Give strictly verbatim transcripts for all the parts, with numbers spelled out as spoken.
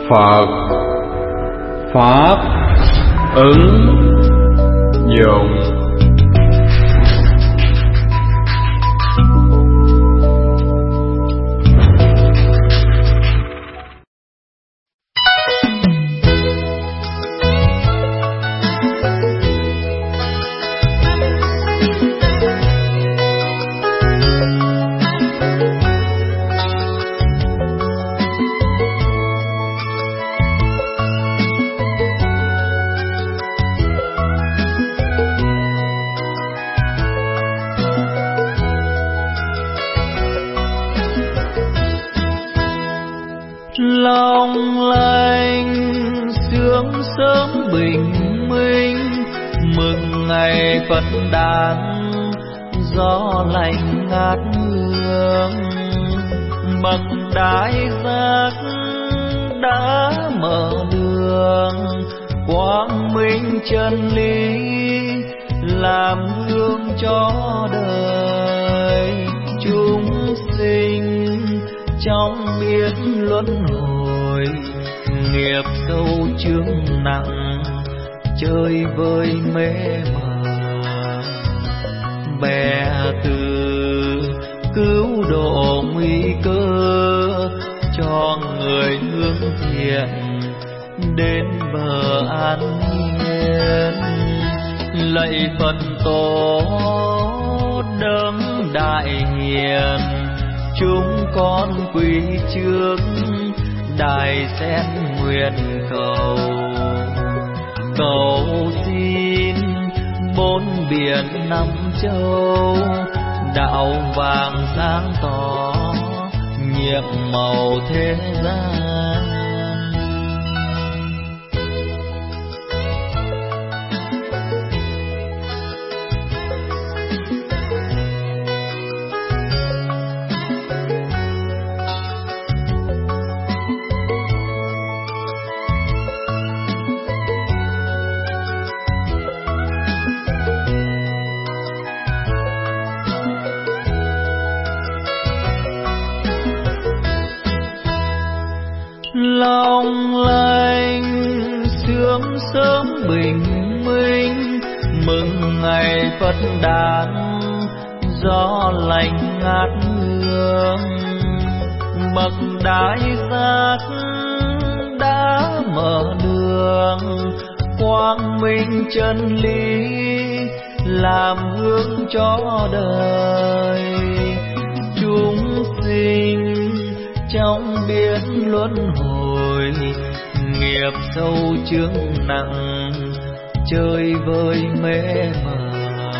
Phật Pháp ứng dụng. Long lanh sướng sớm bình minh, mừng ngày Phật đản gió lành ngát hương. Bậc đại giác đã mở đường, quang minh chân lý làm gương cho đời. Chúng sinh trong biển luân hồi, nghiệp sâu chướng nặng chơi vơi mê mờ. Bè từ cứu độ nguy cơ, cho người hướng thiện đến bờ an nhiên. Lạy Phật tổ đấng đại hiền, chúng con quỳ trước đài sen nguyện cầu. Cầu xin bốn biển năm châu, đạo vàng sáng tỏ nhiệm màu thế gian. Long lanh sướng sớm bình minh, mừng ngày Phật đản gió lành ngát hương. Bậc đại giác đã mở đường, quang minh chân lý làm hướng cho đời. Chúng sinh trong biển luân hồi, nghiệp sâu chướng nặng chơi vơi mê mờ.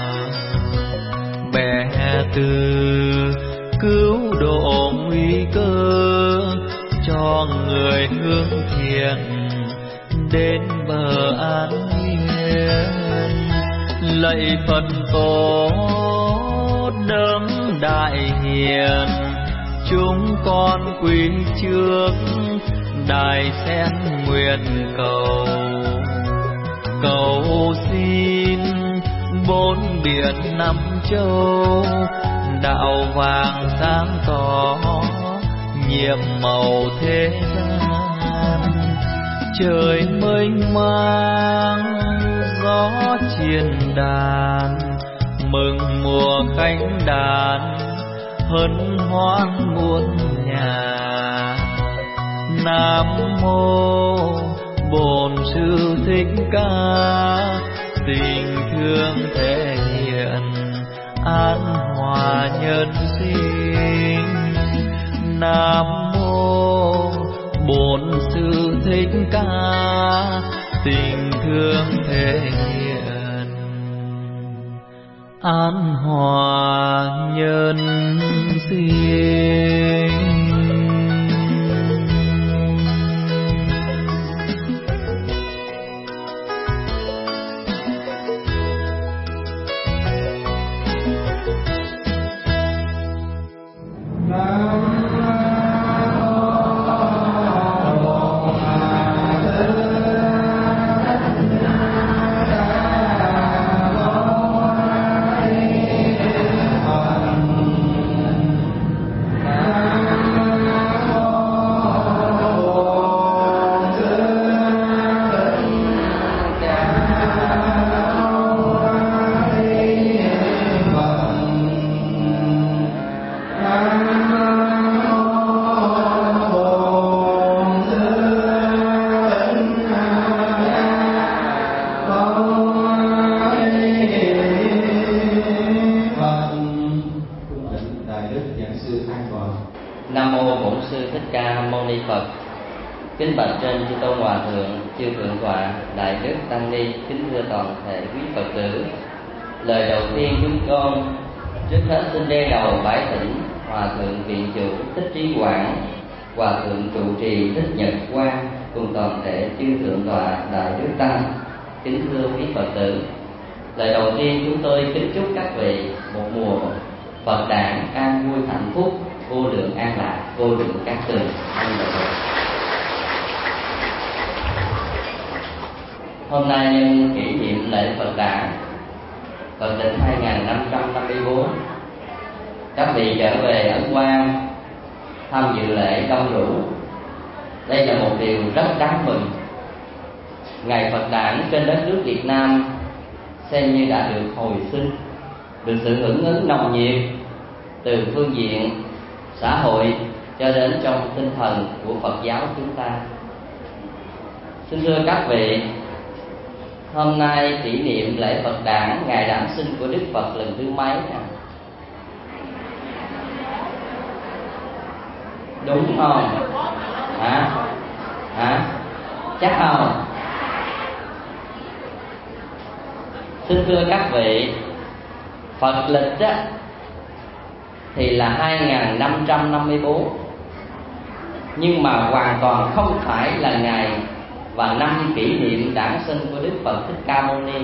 Bè từ cứu độ nguy cơ, cho người hướng thiện đến bờ an nhiên. Lạy Phật tổ đấng đại hiền, chúng con quỳ trước đài sen nguyện cầu. Cầu xin bốn biển năm châu, đạo vàng sáng tỏ nhiệm màu thế gian. Trời mênh mang gió chiền đàn, mừng mùa cánh đàn hân hoan muôn nhà. Nam mô Bổn Sư Thích Ca, tình thương thể hiện an hòa nhân sinh. Nam mô Bổn Sư Thích Ca, tình thương thể hiện an hòa nhân sinh. Nam Ca Mâu Ni Phật. Kính bạch trên chư tôn hòa thượng, chư thượng tọa, đại đức tăng ni, kính thưa toàn thể quý Phật tử. Lời đầu tiên chúng con trước hết xin đe đầu bái thỉnh Hòa thượng Viện Chủ Thích Trí Quảng, Hòa thượng trụ trì Thích Nhật Quang cùng toàn thể chư thượng tọa, đại đức tăng. Kính thưa quý Phật tử, lời đầu tiên chúng tôi kính chúc các vị một mùa Phật đản an vui hạnh phúc, vô lượng an lạc, vô lượng các tường. Hôm nay nhân kỷ niệm lễ Phật đản Phật lịch hai nghìn năm trăm năm mươi tư, các vị trở về Ấn Quang tham dự lễ đông đủ. Đây là một điều rất đáng mừng. Ngày Phật đản trên đất nước Việt Nam xem như đã được hồi sinh, được sự hưởng ứng nồng nhiệt từ phương diện xã hội cho đến trong tinh thần của Phật giáo chúng ta. Xin thưa các vị, hôm nay kỷ niệm lễ Phật đản ngày đản sinh của Đức Phật lần thứ mấy nè? Đúng không? Hả? Hả? Chắc không? Xin thưa các vị, Phật lịch á thì là hai nghìn năm trăm năm mươi tư, nhưng mà hoàn toàn không phải là ngày và năm kỷ niệm đản sinh của Đức Phật Thích Ca Mâu Ni.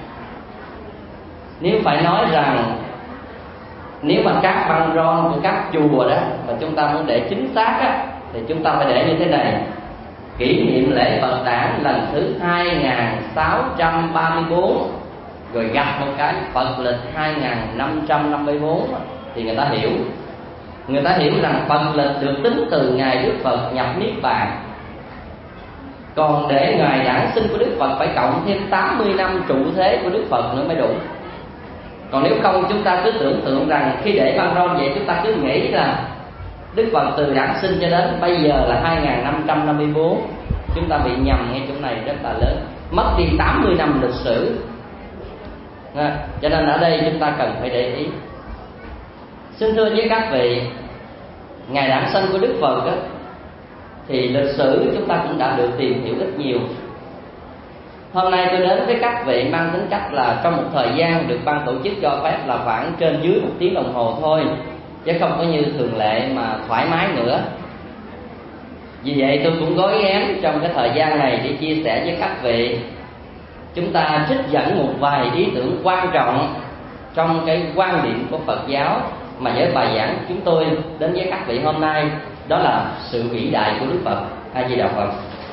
Nếu phải nói rằng, nếu mà các băng rôn của các chùa đó mà chúng ta muốn để chính xác á, thì chúng ta phải để như thế này: kỷ niệm lễ Phật đản lần thứ hai nghìn sáu trăm ba mươi tư, rồi gặp một cái Phật lịch hai nghìn năm trăm năm mươi tư, thì người ta hiểu. Người ta hiểu rằng Phật lịch được tính từ ngày Đức Phật nhập Niết Bàn. Còn để ngày đản sinh của Đức Phật phải cộng thêm tám mươi năm trụ thế của Đức Phật nữa mới đủ. Còn nếu không, chúng ta cứ tưởng tượng rằng khi để băng rôn vậy, chúng ta cứ nghĩ là Đức Phật từ đản sinh cho đến bây giờ là hai nghìn năm trăm năm mươi tư. Chúng ta bị nhầm ngay chỗ này rất là lớn, mất đi tám mươi năm lịch sử. Cho nên ở đây chúng ta cần phải để ý. Xin thưa với các vị, ngày đản sinh của Đức Phật đó, thì lịch sử chúng ta cũng đã được tìm hiểu ít nhiều. Hôm nay tôi đến với các vị mang tính cách là trong một thời gian được ban tổ chức cho phép là khoảng trên dưới một tiếng đồng hồ thôi, chứ không có như thường lệ mà thoải mái nữa. Vì vậy tôi cũng gói ghém trong cái thời gian này để chia sẻ với các vị. Chúng ta trích dẫn một vài ý tưởng quan trọng trong cái quan điểm của Phật giáo mà với bài giảng chúng tôi đến với các vị hôm nay, đó là sự vĩ đại của Đức Phật. A Di Đà Phật.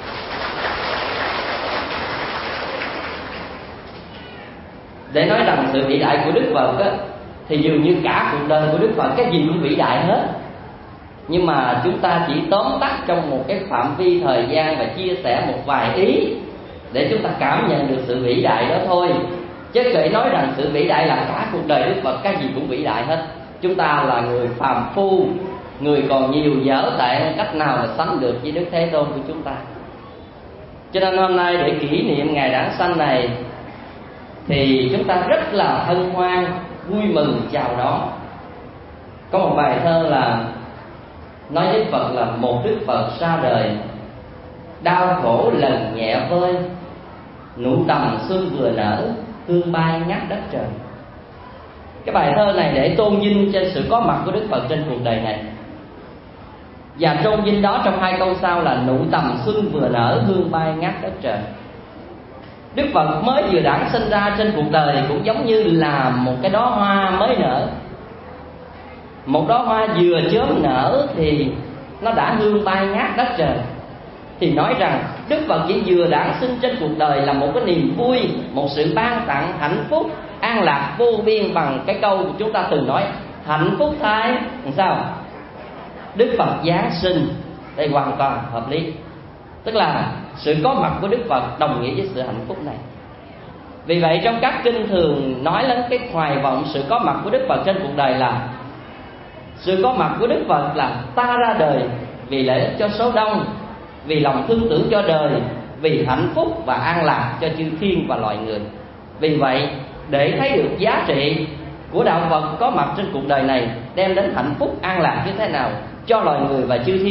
Để nói rằng sự vĩ đại của Đức Phật á, thì dường như cả cuộc đời của Đức Phật cái gì cũng vĩ đại hết. Nhưng mà chúng ta chỉ tóm tắt trong một cái phạm vi thời gian và chia sẻ một vài ý để chúng ta cảm nhận được sự vĩ đại đó thôi. Chứ để nói rằng sự vĩ đại là cả cuộc đời Đức Phật cái gì cũng vĩ đại hết, chúng ta là người phàm phu, người còn nhiều dở tệ, cách nào mà sánh được với Đức Thế Tôn của chúng ta. Cho nên hôm nay để kỷ niệm ngày đản sanh này thì chúng ta rất là hân hoan, vui mừng chào đón. Có một bài thơ là nói Đức Phật là một Đức Phật ra đời, đau khổ lần nhẹ vơi, nụ tầm xuân vừa nở, hương bay ngát đất trời. Cái bài thơ này để tôn vinh trên sự có mặt của Đức Phật trên cuộc đời này. Và tôn vinh đó trong hai câu sau là nụ tầm xuân vừa nở, hương bay ngát đất trời. Đức Phật mới vừa đản sinh ra trên cuộc đời cũng giống như là một cái đóa hoa mới nở. Một đóa hoa vừa chớm nở thì nó đã hương bay ngát đất trời. Thì nói rằng Đức Phật chỉ vừa đản sinh trên cuộc đời là một cái niềm vui, một sự ban tặng hạnh phúc, an lạc vô biên, bằng cái câu của chúng ta từng nói hạnh phúc thay. Làm sao? Đức Phật giáng sinh, đây hoàn toàn hợp lý. Tức là sự có mặt của Đức Phật đồng nghĩa với sự hạnh phúc này. Vì vậy trong các kinh thường nói đến cái hoài vọng sự có mặt của Đức Phật trên cuộc đời là sự có mặt của Đức Phật là ta ra đời vì lợi ích cho số đông, vì lòng thương tưởng cho đời, vì hạnh phúc và an lạc cho chư thiên và loài người. Vì vậy để thấy được giá trị của đạo Phật có mặt trên cuộc đời này, đem đến hạnh phúc an lạc như thế nào cho loài người và chư thiên,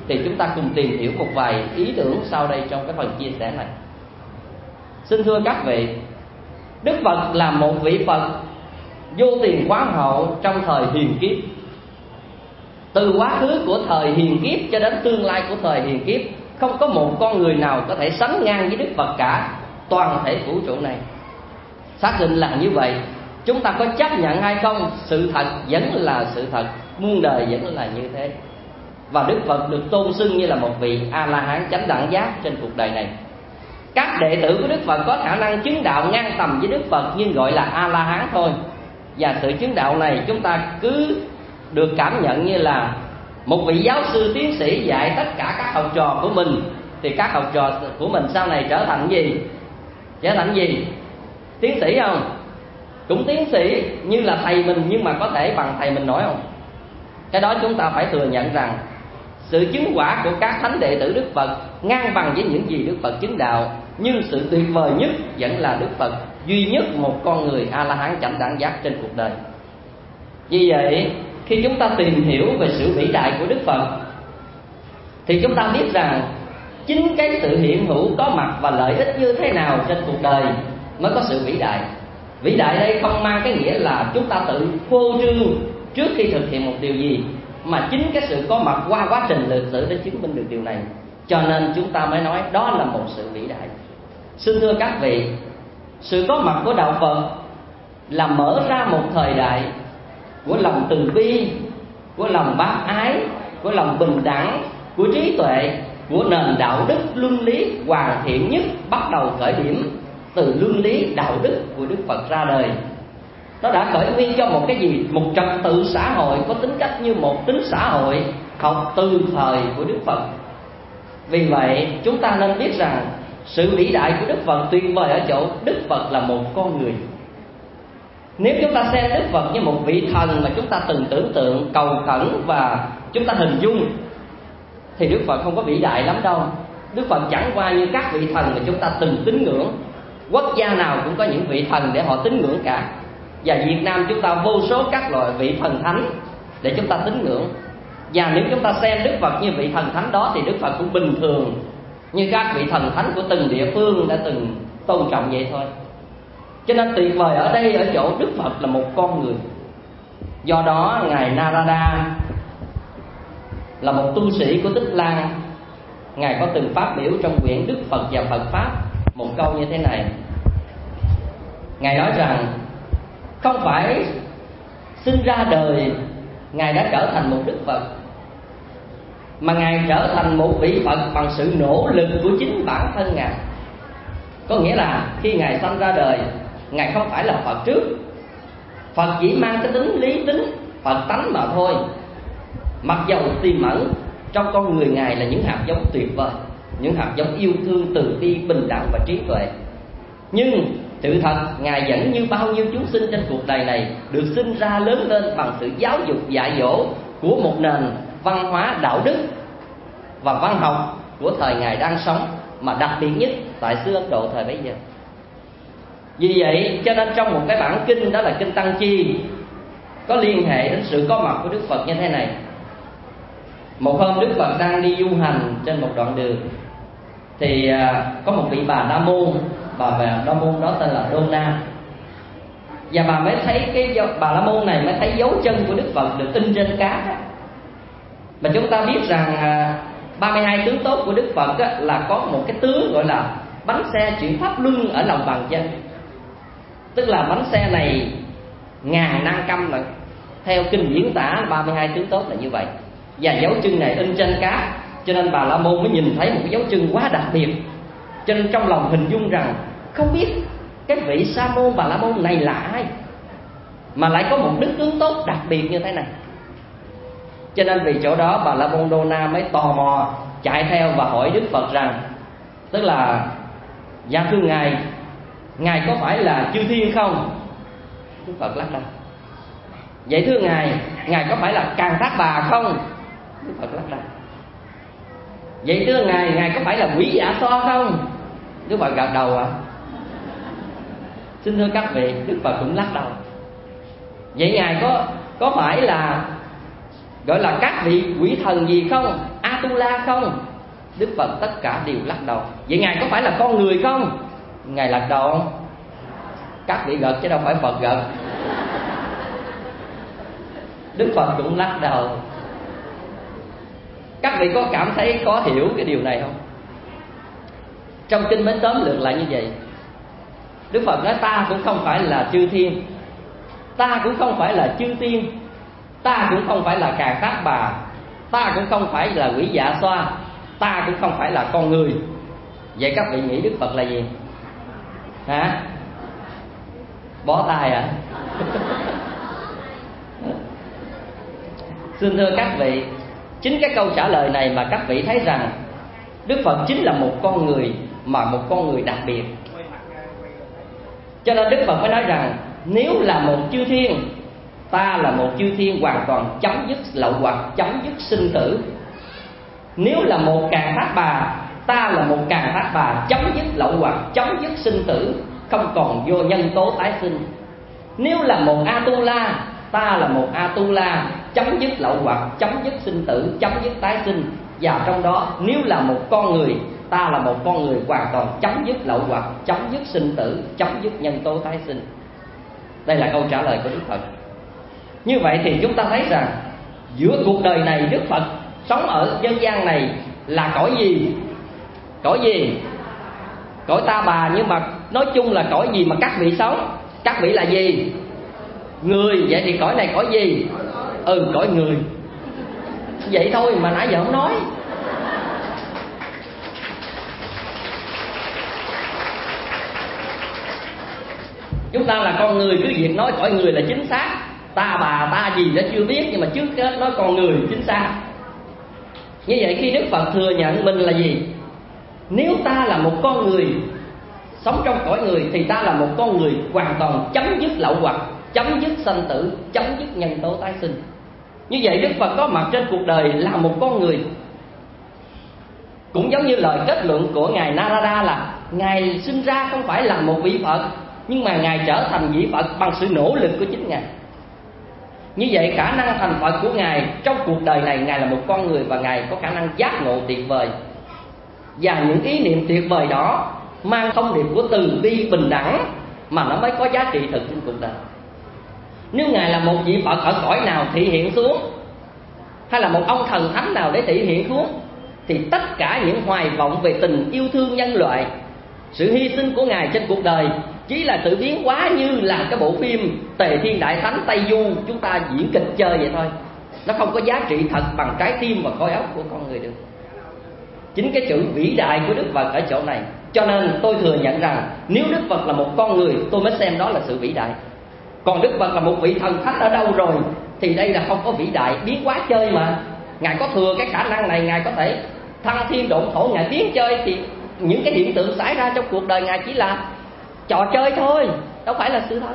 thì chúng ta cùng tìm hiểu một vài ý tưởng sau đây trong cái phần chia sẻ này. Xin thưa các vị, Đức Phật là một vị Phật vô tiền khoáng hậu trong thời hiền kiếp. Từ quá khứ của thời hiền kiếp cho đến tương lai của thời hiền kiếp, không có một con người nào có thể sánh ngang với Đức Phật cả, toàn thể vũ trụ này. Xác định là như vậy, chúng ta có chấp nhận hay không, sự thật vẫn là sự thật, muôn đời vẫn là như thế. Và Đức Phật được tôn xưng như là một vị A-la-hán chánh đẳng giác trên cuộc đời này. Các đệ tử của Đức Phật có khả năng chứng đạo ngang tầm với Đức Phật nhưng gọi là A-la-hán thôi. Và sự chứng đạo này chúng ta cứ được cảm nhận như là một vị giáo sư tiến sĩ dạy tất cả các học trò của mình, thì các học trò của mình sau này trở thành gì? Trở thành gì? Tiến sĩ không? Cũng tiến sĩ như là thầy mình, nhưng mà có thể bằng thầy mình nổi không? Cái đó chúng ta phải thừa nhận rằng sự chứng quả của các thánh đệ tử Đức Phật ngang bằng với những gì Đức Phật chứng đạo, nhưng sự tuyệt vời nhất vẫn là Đức Phật duy nhất một con người A-la-hán chánh đẳng giác trên cuộc đời. Vì vậy, khi chúng ta tìm hiểu về sự vĩ đại của Đức Phật thì chúng ta biết rằng chính cái sự hiện hữu có mặt và lợi ích như thế nào trên cuộc đời mới có sự vĩ đại. Vĩ đại đây không mang cái nghĩa là chúng ta tự phô trương trước khi thực hiện một điều gì, mà chính cái sự có mặt qua quá trình lịch sử để chứng minh được điều này. Cho nên chúng ta mới nói đó là một sự vĩ đại. Xin thưa các vị, sự có mặt của đạo Phật là mở ra một thời đại của lòng từ bi, của lòng bác ái, của lòng bình đẳng, của trí tuệ, của nền đạo đức luân lý hoàn thiện nhất, bắt đầu khởi điểm từ luân lý đạo đức của Đức Phật ra đời. Nó đã khởi nguyên cho một cái gì? Một trật tự xã hội có tính cách như một tính xã hội học từ thời của Đức Phật. Vì vậy chúng ta nên biết rằng sự vĩ đại của Đức Phật tuyệt vời ở chỗ Đức Phật là một con người. Nếu chúng ta xem Đức Phật như một vị thần mà chúng ta từng tưởng tượng, cầu khẩn và chúng ta hình dung, thì Đức Phật không có vĩ đại lắm đâu. Đức Phật chẳng qua như các vị thần mà chúng ta từng tín ngưỡng. Quốc gia nào cũng có những vị thần để họ tín ngưỡng cả. Và Việt Nam chúng ta vô số các loại vị thần thánh để chúng ta tín ngưỡng. Và nếu chúng ta xem Đức Phật như vị thần thánh đó thì Đức Phật cũng bình thường như các vị thần thánh của từng địa phương đã từng tôn trọng vậy thôi. Cho nên tuyệt vời ở đây ở chỗ Đức Phật là một con người. Do đó Ngài Narada là một tu sĩ của Tích Lan, Ngài có từng phát biểu trong quyển Đức Phật và Phật Pháp một câu như thế này. Ngài nói rằng không phải sinh ra đời Ngài đã trở thành một Đức Phật, mà Ngài trở thành một vị Phật bằng sự nỗ lực của chính bản thân Ngài. Có nghĩa là khi Ngài sanh ra đời, Ngài không phải là Phật trước. Phật chỉ mang cái tính lý tính Phật tánh mà thôi. Mặc dầu tiềm ẩn trong con người Ngài là những hạt giống tuyệt vời, những hạt giống yêu thương, từ bi, bình đẳng và trí tuệ. Nhưng sự thật Ngài vẫn như bao nhiêu chúng sinh trên cuộc đời này được sinh ra lớn lên bằng sự giáo dục dạy dỗ của một nền văn hóa đạo đức và văn học của thời Ngài đang sống, mà đặc biệt nhất tại xứ Ấn Độ thời bấy giờ. Vì vậy cho nên trong một cái bản kinh, đó là kinh Tăng Chi, có liên hệ đến sự có mặt của Đức Phật như thế này. Một hôm Đức Phật đang đi du hành trên một đoạn đường, thì có một vị Bà La Môn. Bà Bà La Môn đó tên là Đô Na. Và bà mới thấy cái Bà La Môn này mới thấy dấu chân của Đức Phật được in trên cát. Mà chúng ta biết rằng ba mươi hai tướng tốt của Đức Phật là có một cái tướng gọi là bánh xe chuyển pháp luân ở lòng bàn chân. Tức là bánh xe này ngàn nan căm là theo kinh diễn tả ba mươi hai tướng tốt là như vậy. Và dấu chân này in trên cát, cho nên Bà La Môn mới nhìn thấy một cái dấu chân quá đặc biệt. Cho nên trong lòng hình dung rằng không biết cái vị Sa môn Bà La Môn này là ai mà lại có một đức tướng tốt đặc biệt như thế này. Cho nên vì chỗ đó Bà La Môn Đô Na mới tò mò chạy theo và hỏi Đức Phật rằng, tức là dạ thưa Ngài, Ngài có phải là chư thiên không? Đức Phật lắc đầu. Vậy thưa Ngài, Ngài có phải là Càn Thác Bà không? Đức Phật lắc đầu. Vậy thưa Ngài, Ngài có phải là Quỷ Dạ Xoa không? Đức Phật gật đầu ạ. À? Xin thưa các vị, Đức Phật cũng lắc đầu. Vậy Ngài có có phải là gọi là các vị quỷ thần gì không? A Atula không? Đức Phật tất cả đều lắc đầu. Vậy Ngài có phải là con người không? Ngài lắc đầu không? Các vị gật chứ đâu phải Phật gật. Đức Phật cũng lắc đầu. Các vị có cảm thấy khó hiểu cái điều này không? Trong kinh mới tóm lược lại như vậy. Đức Phật nói ta cũng không phải là chư thiên, ta cũng không phải là chư tiên, ta cũng không phải là Càn Tát Bà, ta cũng không phải là Quỷ Dạ Xoa, ta cũng không phải là con người. Vậy các vị nghĩ Đức Phật là gì? Hả? Bó tay à? Xin thưa các vị, chính cái câu trả lời này mà các vị thấy rằng Đức Phật chính là một con người, mà một con người đặc biệt. Cho nên Đức Phật mới nói rằng nếu là một chư thiên, ta là một chư thiên hoàn toàn chấm dứt lậu hoặc, chấm dứt sinh tử. Nếu là một Càn Tát Bà, ta là một Càn Tát Bà chấm dứt lậu hoặc, chấm dứt sinh tử, không còn vô nhân tố tái sinh. Nếu là một Atula, ta là một Atula chấm dứt lậu hoặc, chấm dứt sinh tử, chấm dứt tái sinh. Và trong đó nếu là một con người, ta là một con người hoàn toàn chấm dứt lậu hoặc, chấm dứt sinh tử, chấm dứt nhân tố tái sinh. Đây là câu trả lời của Đức Phật. Như vậy thì chúng ta thấy rằng giữa cuộc đời này Đức Phật sống ở nhân gian này là cõi gì? Cõi gì? Cõi Ta Bà. Nhưng mà nói chung là cõi gì mà các vị sống? Các vị là gì? Người. Vậy thì cõi này cõi gì? Ừ, cõi người. Vậy thôi mà nãy giờ không nói. Chúng ta là con người, cứ việc nói cõi người là chính xác. Ta bà ta gì đã chưa biết, nhưng mà trước hết nói con người chính xác. Như vậy khi Đức Phật thừa nhận mình là gì? Nếu ta là một con người sống trong cõi người, thì ta là một con người hoàn toàn chấm dứt lậu hoặc, chấm dứt sanh tử, chấm dứt nhân tố tái sinh. Như vậy Đức Phật có mặt trên cuộc đời là một con người. Cũng giống như lời kết luận của Ngài Narada là Ngài sinh ra không phải là một vị Phật, nhưng mà Ngài trở thành vị Phật bằng sự nỗ lực của chính Ngài. Như vậy khả năng thành Phật của Ngài trong cuộc đời này, Ngài là một con người và Ngài có khả năng giác ngộ tuyệt vời. Và những ý niệm tuyệt vời đó mang thông điệp của từ bi bình đẳng mà nó mới có giá trị thực trên cuộc đời. Nếu Ngài là một vị Phật ở cõi nào thị hiện xuống, hay là một ông thần thánh nào để thị hiện xuống, thì tất cả những hoài vọng về tình yêu thương nhân loại, sự hy sinh của Ngài trên cuộc đời chỉ là sự biến hóa như là cái bộ phim Tề Thiên Đại Thánh Tây Du chúng ta diễn kịch chơi vậy thôi. Nó không có giá trị thật bằng trái tim và khối óc của con người được. Chính cái chữ vĩ đại của Đức Phật ở chỗ này. Cho nên tôi thừa nhận rằng nếu Đức Phật là một con người, tôi mới xem đó là sự vĩ đại. Còn Đức Phật là một vị thần thánh ở đâu rồi thì đây là không có vĩ đại, biến hóa chơi mà. Ngài có thừa cái khả năng này, Ngài có thể thăng thiên độn thổ, Ngài biến chơi, thì những cái hiện tượng xảy ra trong cuộc đời Ngài chỉ là trò chơi thôi, đâu phải là sự thật.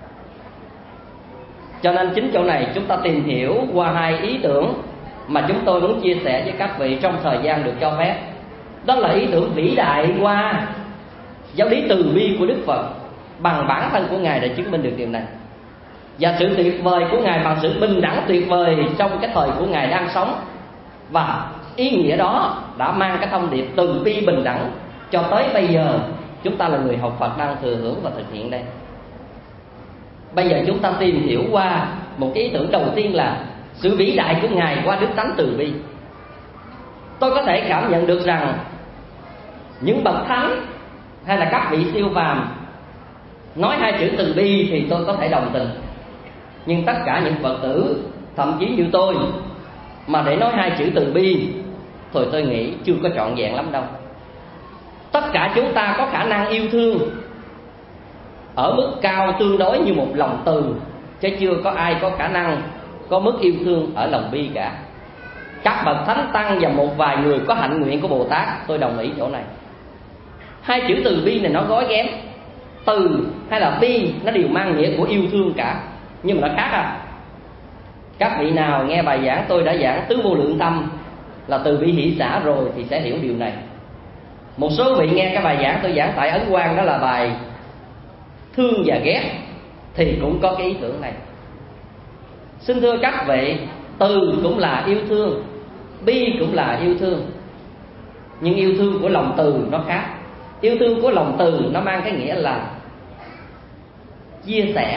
Cho nên chính chỗ này chúng ta tìm hiểu qua hai ý tưởng mà chúng tôi muốn chia sẻ với các vị trong thời gian được cho phép. Đó là ý tưởng vĩ đại qua giáo lý từ bi của Đức Phật. Bằng bản thân của Ngài đã chứng minh được điều này. Và sự tuyệt vời của Ngài bằng sự bình đẳng tuyệt vời trong cái thời của Ngài đang sống. Và ý nghĩa đó đã mang cái thông điệp từ bi bình đẳng cho tới bây giờ chúng ta là người học Phật đang thừa hưởng và thực hiện đây. Bây giờ chúng ta tìm hiểu qua một cái ý tưởng đầu tiên là sự vĩ đại của Ngài qua đức tánh từ bi. Tôi có thể cảm nhận được rằng những bậc thánh hay là các vị siêu phàm nói hai chữ từ bi thì tôi có thể đồng tình. Nhưng tất cả những Phật tử, thậm chí như tôi, mà để nói hai chữ từ bi thôi tôi nghĩ chưa có trọn vẹn lắm đâu. Tất cả chúng ta có khả năng yêu thương ở mức cao tương đối như một lòng từ, chứ chưa có ai có khả năng có mức yêu thương ở lòng bi cả. Các bậc thánh tăng và một vài người có hạnh nguyện của Bồ Tát, tôi đồng ý chỗ này. Hai chữ từ bi này nó gói ghém. Từ hay là bi nó đều mang nghĩa của yêu thương cả, nhưng mà nó khác à. Các vị nào nghe bài giảng tôi đã giảng tứ vô lượng tâm là từ bi hỷ xả rồi thì sẽ hiểu điều này. Một số vị nghe cái bài giảng tôi giảng tại Ấn Quang, đó là bài thương và ghét, thì cũng có cái ý tưởng này. Xin thưa các vị, từ cũng là yêu thương, Bi cũng là yêu thương, nhưng yêu thương của lòng từ nó khác. Yêu thương của lòng từ nó mang cái nghĩa là chia sẻ,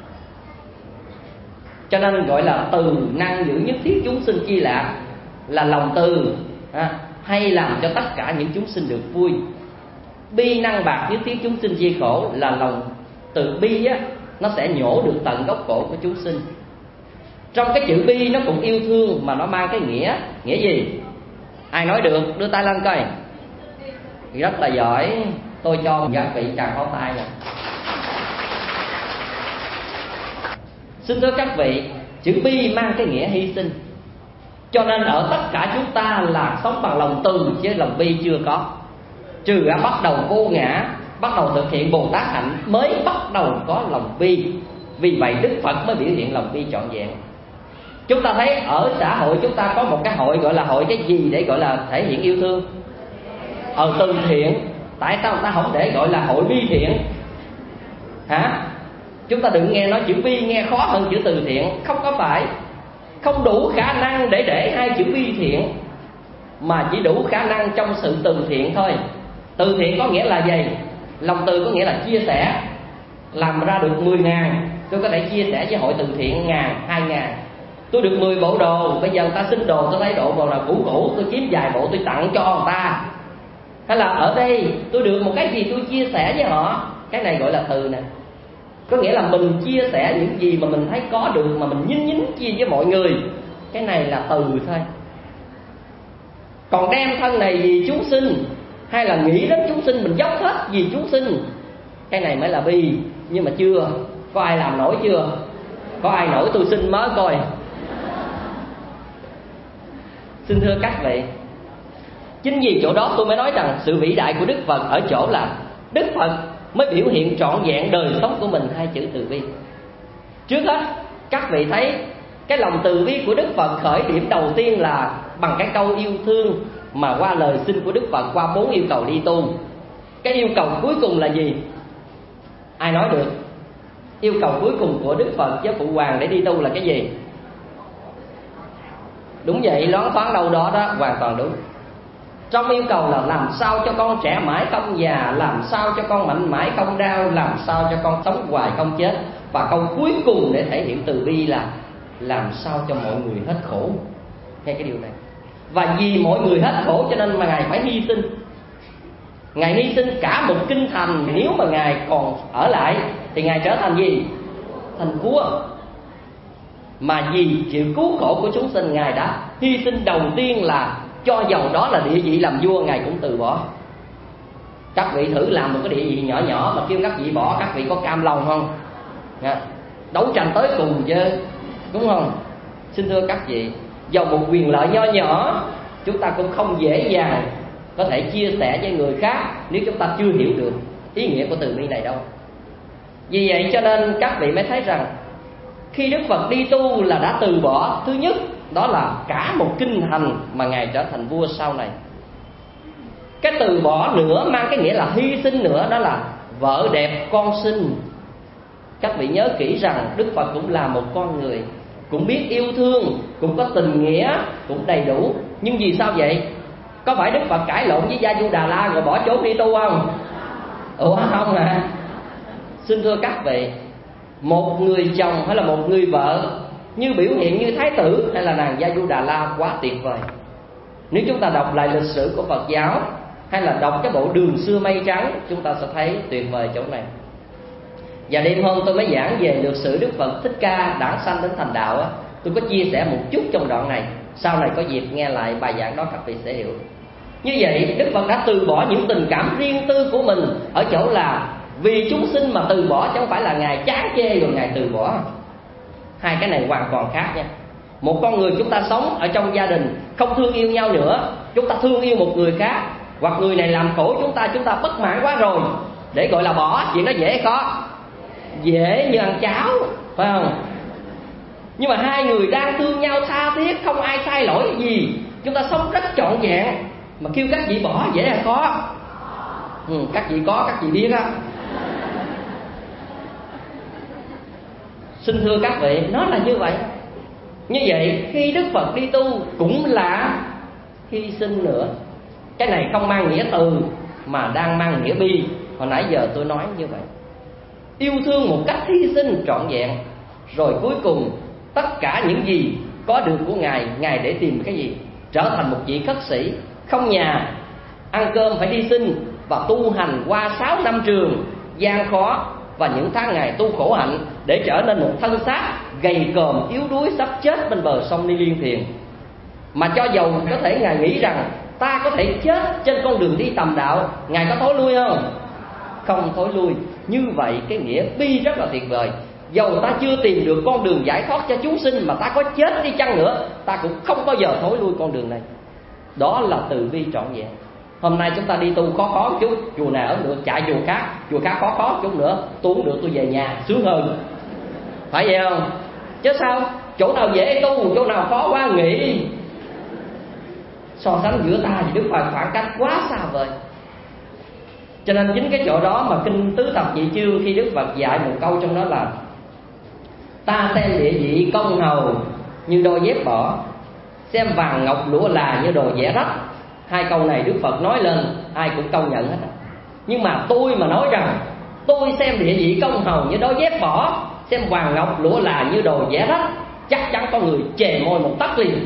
cho nên gọi là từ năng giữ nhất thiết chúng sinh chi lạc, là lòng từ à, hay làm cho tất cả những chúng sinh được vui. Bi năng bạc nhất thiết chúng sinh chi khổ, là lòng từ bi á, nó sẽ nhổ được tận gốc khổ của chúng sinh. Trong cái chữ bi nó cũng yêu thương, mà nó mang cái nghĩa nghĩa gì? Ai nói được đưa tay lên coi. Rất là giỏi, tôi cho các vị chàng pháo tay nè. Xin thưa các vị, chữ bi mang cái nghĩa hy sinh, cho nên ở tất cả chúng ta là sống bằng lòng từ, chứ lòng bi chưa có. Trừ đã bắt đầu vô ngã, bắt đầu thực hiện Bồ Tát hạnh mới bắt đầu có lòng bi. Vì vậy Đức Phật mới biểu hiện lòng bi trọn vẹn. Chúng ta thấy ở xã hội chúng ta có một cái hội gọi là hội cái gì để gọi là thể hiện yêu thương? Ờ từ thiện. Tại sao người ta không để gọi là hội bi thiện? Hả? Chúng ta đừng nghe nói chữ bi nghe khó hơn chữ từ thiện. Không có phải. Không đủ khả năng để để hai chữ bi thiện, mà chỉ đủ khả năng trong sự từ thiện thôi. Từ thiện có nghĩa là gì? Lòng từ có nghĩa là chia sẻ. Làm ra được mười ngàn, tôi có thể chia sẻ với hội từ thiện ngàn, hai ngàn. Tôi được mười bộ đồ, bây giờ người ta xin đồ, tôi thấy đồ bộ nào cũ cũ, tôi kiếm vài bộ tôi tặng cho người ta. Hay là ở đây tôi được một cái gì tôi chia sẻ với họ. Cái này gọi là từ nè. Có nghĩa là mình chia sẻ những gì mà mình thấy có được, mà mình nhín nhín chia với mọi người. Cái này là từ thôi. Còn đem thân này vì chúng sinh, hay là nghĩ đến chúng sinh mình dốc hết vì chúng sinh, cái này mới là bi. Nhưng mà chưa, có ai làm nổi chưa? Có ai nổi tôi xin mới coi. Xin thưa các vị, chính vì chỗ đó tôi mới nói rằng sự vĩ đại của Đức Phật ở chỗ là Đức Phật mới biểu hiện trọn vẹn đời sống của mình hai chữ từ bi. Trước hết các vị thấy cái lòng từ bi của Đức Phật khởi điểm đầu tiên là bằng cái câu yêu thương, mà qua lời xin của Đức Phật qua bốn yêu cầu đi tu. Cái yêu cầu cuối cùng là gì? Ai nói được? Yêu cầu cuối cùng của Đức Phật với Phụ Hoàng để đi tu là cái gì? Đúng vậy, loáng thoáng đâu đó đó, hoàn toàn đúng. Trong yêu cầu là làm sao cho con trẻ mãi không già, làm sao cho con mạnh mãi không đau, làm sao cho con sống hoài không chết. Và câu cuối cùng để thể hiện từ bi là làm sao cho mọi người hết khổ. Nghe cái điều này. Và vì mọi người hết khổ cho nên mà Ngài phải hy sinh. Ngài hy sinh cả một kinh thành. Nếu mà Ngài còn ở lại thì Ngài trở thành gì? Thành vua. Mà vì chịu cứu khổ của chúng sinh, Ngài đã hy sinh đầu tiên là cho dầu đó là địa vị làm vua, Ngài cũng từ bỏ. Các vị thử làm một cái địa vị nhỏ nhỏ mà kêu các vị bỏ, các vị có cam lòng không? Đấu tranh tới cùng chứ, đúng không? Xin thưa các vị, dầu một quyền lợi nho nhỏ chúng ta cũng không dễ dàng có thể chia sẻ với người khác nếu chúng ta chưa hiểu được ý nghĩa của từ bi này đâu. Vì vậy cho nên các vị mới thấy rằng khi Đức Phật đi tu là đã từ bỏ. Thứ nhất đó là cả một kinh thành mà Ngài trở thành vua sau này. Cái từ bỏ nữa mang cái nghĩa là hy sinh nữa, đó là vợ đẹp con xinh. Các vị nhớ kỹ rằng Đức Phật cũng là một con người, cũng biết yêu thương, cũng có tình nghĩa, cũng đầy đủ. Nhưng vì sao vậy? Có phải Đức Phật cãi lộn với Gia Du Đà La rồi bỏ trốn đi tu không? Ủa không à? Xin thưa các vị, một người chồng hay là một người vợ như biểu hiện như Thái tử hay là nàng Gia Du Đà La quá tuyệt vời. Nếu chúng ta đọc lại lịch sử của Phật giáo hay là đọc cái bộ Đường Xưa Mây Trắng, chúng ta sẽ thấy tuyệt vời chỗ này. Và đêm hôm tôi mới giảng về lịch sử Đức Phật Thích Ca đản sanh đến thành đạo á, tôi có chia sẻ một chút trong đoạn này. Sau này có dịp nghe lại bài giảng đó các vị sẽ hiểu. Như vậy Đức Phật đã từ bỏ những tình cảm riêng tư của mình ở chỗ là vì chúng sinh mà từ bỏ, chứ không phải là Ngài chán chê rồi Ngài từ bỏ. Hai cái này hoàn toàn khác nha. Một con người chúng ta sống ở trong gia đình không thương yêu nhau nữa, chúng ta thương yêu một người khác, hoặc người này làm khổ chúng ta, chúng ta bất mãn quá rồi, để gọi là bỏ, chuyện đó dễ khó? Dễ như ăn cháo, phải không? Nhưng mà hai người đang thương nhau tha thiết, không ai sai lỗi gì, chúng ta sống rất trọn vẹn, mà kêu các vị bỏ dễ hay khó? Ừ, các vị có, các vị biết á. Xin thưa các vị, nó là như vậy. Như vậy khi Đức Phật đi tu cũng là hy sinh nữa. Cái này không mang nghĩa từ mà đang mang nghĩa bi. Hồi nãy giờ tôi nói như vậy. Yêu thương một cách hy sinh trọn vẹn. Rồi cuối cùng tất cả những gì có được của Ngài, Ngài để tìm cái gì? Trở thành một vị khất sĩ, không nhà, ăn cơm phải đi xin, và tu hành qua sáu năm trường gian khó và những tháng ngày tu khổ hạnh, để trở nên một thân xác gầy còm yếu đuối sắp chết bên bờ sông Ni Liên Thiền. Mà cho dầu có thể Ngài nghĩ rằng ta có thể chết trên con đường đi tầm đạo, Ngài có thối lui không? Không thối lui. Như vậy cái nghĩa bi rất là tuyệt vời. Dầu ta chưa tìm được con đường giải thoát cho chúng sinh, mà ta có chết đi chăng nữa, ta cũng không bao giờ thối lui con đường này. Đó là từ bi trọn vẹn. Hôm nay chúng ta đi tu khó khó chút, chùa nào ở được chạy chùa khác, chùa khác khó khó chút nữa, tu không được tôi về nhà sướng hơn. Phải vậy không? Chứ sao? Chỗ nào dễ tu, chỗ nào khó quá nghỉ. So sánh giữa ta và Đức Phật khoảng cách quá xa vời. Cho nên chính cái chỗ đó mà kinh Tứ Thập Nhị Chương, khi Đức Phật dạy một câu trong đó là ta xem địa vị công hầu như đôi dép bỏ, xem vàng ngọc lũa là như đồ vẽ rách. Hai câu này Đức Phật nói lên ai cũng công nhận hết. Nhưng mà tôi mà nói rằng tôi xem địa vị công hầu như đôi dép bỏ, xem vàng ngọc lũa là như đồ vẽ rách, chắc chắn có người chề môi một tấc liền.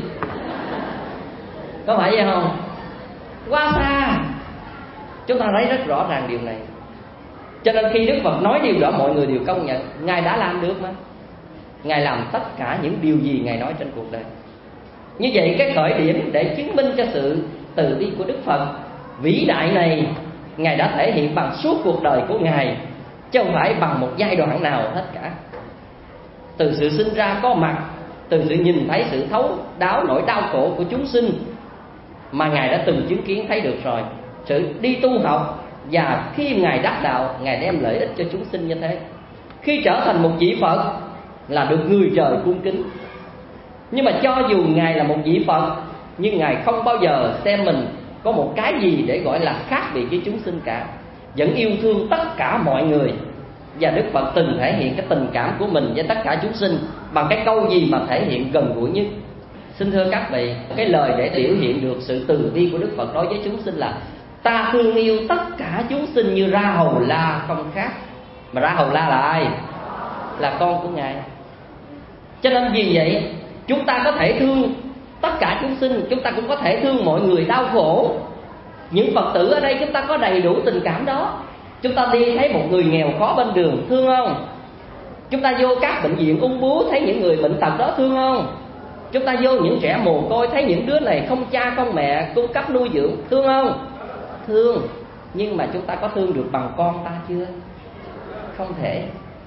Có phải vậy không? Quá xa. Chúng ta thấy rất rõ ràng điều này. Cho nên khi Đức Phật nói điều đó, mọi người đều công nhận Ngài đã làm được mà. Ngài làm tất cả những điều gì Ngài nói trên cuộc đời. Như vậy cái khởi điểm để chứng minh cho sự từ bi của Đức Phật vĩ đại này, Ngài đã thể hiện bằng suốt cuộc đời của Ngài, chứ không phải bằng một giai đoạn nào hết cả. Từ sự sinh ra có mặt, từ sự nhìn thấy sự thấu đáo nỗi đau khổ của chúng sinh mà Ngài đã từng chứng kiến thấy được rồi. Sự đi tu học, và khi Ngài đắc đạo, Ngài đem lợi ích cho chúng sinh như thế. Khi trở thành một vị Phật là được người trời cung kính. Nhưng mà cho dù Ngài là một vị Phật, nhưng Ngài không bao giờ xem mình có một cái gì để gọi là khác biệt với chúng sinh cả. Vẫn yêu thương tất cả mọi người. Và Đức Phật từng thể hiện cái tình cảm của mình với tất cả chúng sinh bằng cái câu gì mà thể hiện gần gũi nhất? Xin thưa các vị, cái lời để biểu hiện được sự từ bi của Đức Phật đối với chúng sinh là ta thương yêu tất cả chúng sinh như Ra Hầu La không khác. Mà Ra Hầu La là ai? Là con của Ngài. Cho nên vì vậy chúng ta có thể thương tất cả chúng sinh, chúng ta cũng có thể thương mọi người đau khổ. Những Phật tử ở đây chúng ta có đầy đủ tình cảm đó. Chúng ta đi thấy một người nghèo khó bên đường, thương không? Chúng ta vô các bệnh viện ung bướu thấy những người bệnh tật đó, thương không? Chúng ta vô những trẻ mồ côi thấy những đứa này không cha không mẹ cung cấp nuôi dưỡng, thương không? Thương. Nhưng mà chúng ta có thương được bằng con ta chưa? Không thể.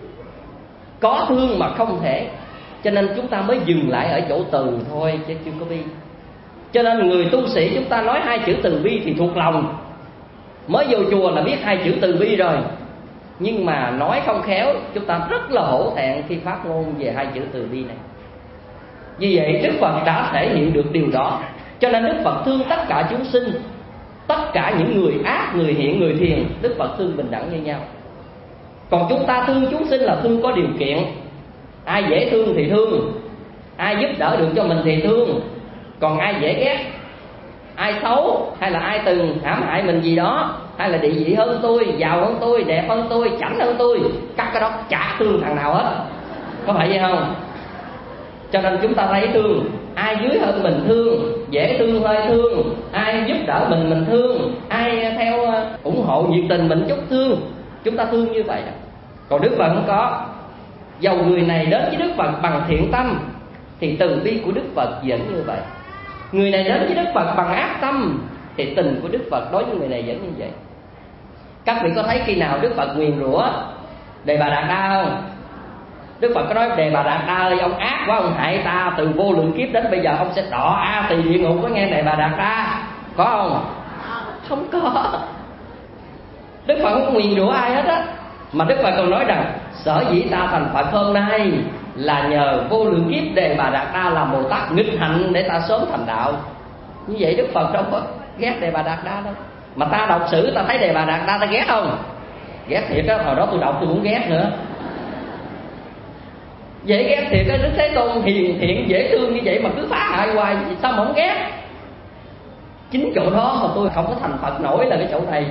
Có thương mà không thể. Cho nên chúng ta mới dừng lại ở chỗ từ thôi, chứ chưa có bi. Cho nên người tu sĩ chúng ta nói hai chữ từ bi thì thuộc lòng. Mới vô chùa là biết hai chữ từ bi rồi, nhưng mà nói không khéo, chúng ta rất là hổ thẹn khi phát ngôn về hai chữ từ bi này. Vì vậy Đức Phật đã thể hiện được điều đó. Cho nên Đức Phật thương tất cả chúng sinh, tất cả những người ác, người hiện, người thiền, Đức Phật thương bình đẳng như nhau. Còn chúng ta thương chúng sinh là thương có điều kiện. Ai dễ thương thì thương, ai giúp đỡ được cho mình thì thương. Còn ai dễ ghét, ai xấu, hay là ai từng hãm hại mình gì đó, hay là địa vị hơn tôi, giàu hơn tôi, đẹp hơn tôi, chảnh hơn tôi, các cái đó chả thương thằng nào hết. Có phải vậy không? Cho nên chúng ta thấy thương, ai dưới hơn mình thương, dễ thương hơi thương, ai giúp đỡ mình mình thương, ai theo ủng hộ nhiệt tình mình chút thương. Chúng ta thương như vậy. Còn Đức Phật không có. Dầu người này đến với Đức Phật bằng thiện tâm thì từ bi của Đức Phật vẫn như vậy. Người này đến với Đức Phật bằng ác tâm thì tình của Đức Phật đối với người này vẫn như vậy. Các vị có thấy khi nào Đức Phật nguyền rủa Đề Bà Đạt Đa không? Đức Phật có nói Đề Bà Đạt Đa ơi, ông ác quá, ông hại ta từ vô lượng kiếp đến bây giờ ông sẽ đọa A Tỳ địa ngục, có nghe Đề Bà Đạt Đa? Có không? Không có. Đức Phật không nguyền rủa ai hết á. Mà Đức Phật còn nói rằng sở dĩ ta thành Phật hôm nay là nhờ vô lượng kiếp Đề Bà Đạt Đa làm Bồ Tát nghịch hạnh để ta sớm thành đạo. Như vậy Đức Phật đâu có ghét Đề Bà Đạt Đa đâu. Mà ta đọc sử ta thấy Đề Bà Đạt Đa ta ghét không? Ghét thiệt á, hồi đó tôi đọc tôi cũng ghét nữa. Dễ ghét thiệt á, Đức Thế Tôn hiền thiện dễ thương như vậy mà cứ phá hại hoài, sao mà không ghét? Chính chỗ đó mà tôi không có thành Phật nổi là cái chỗ này.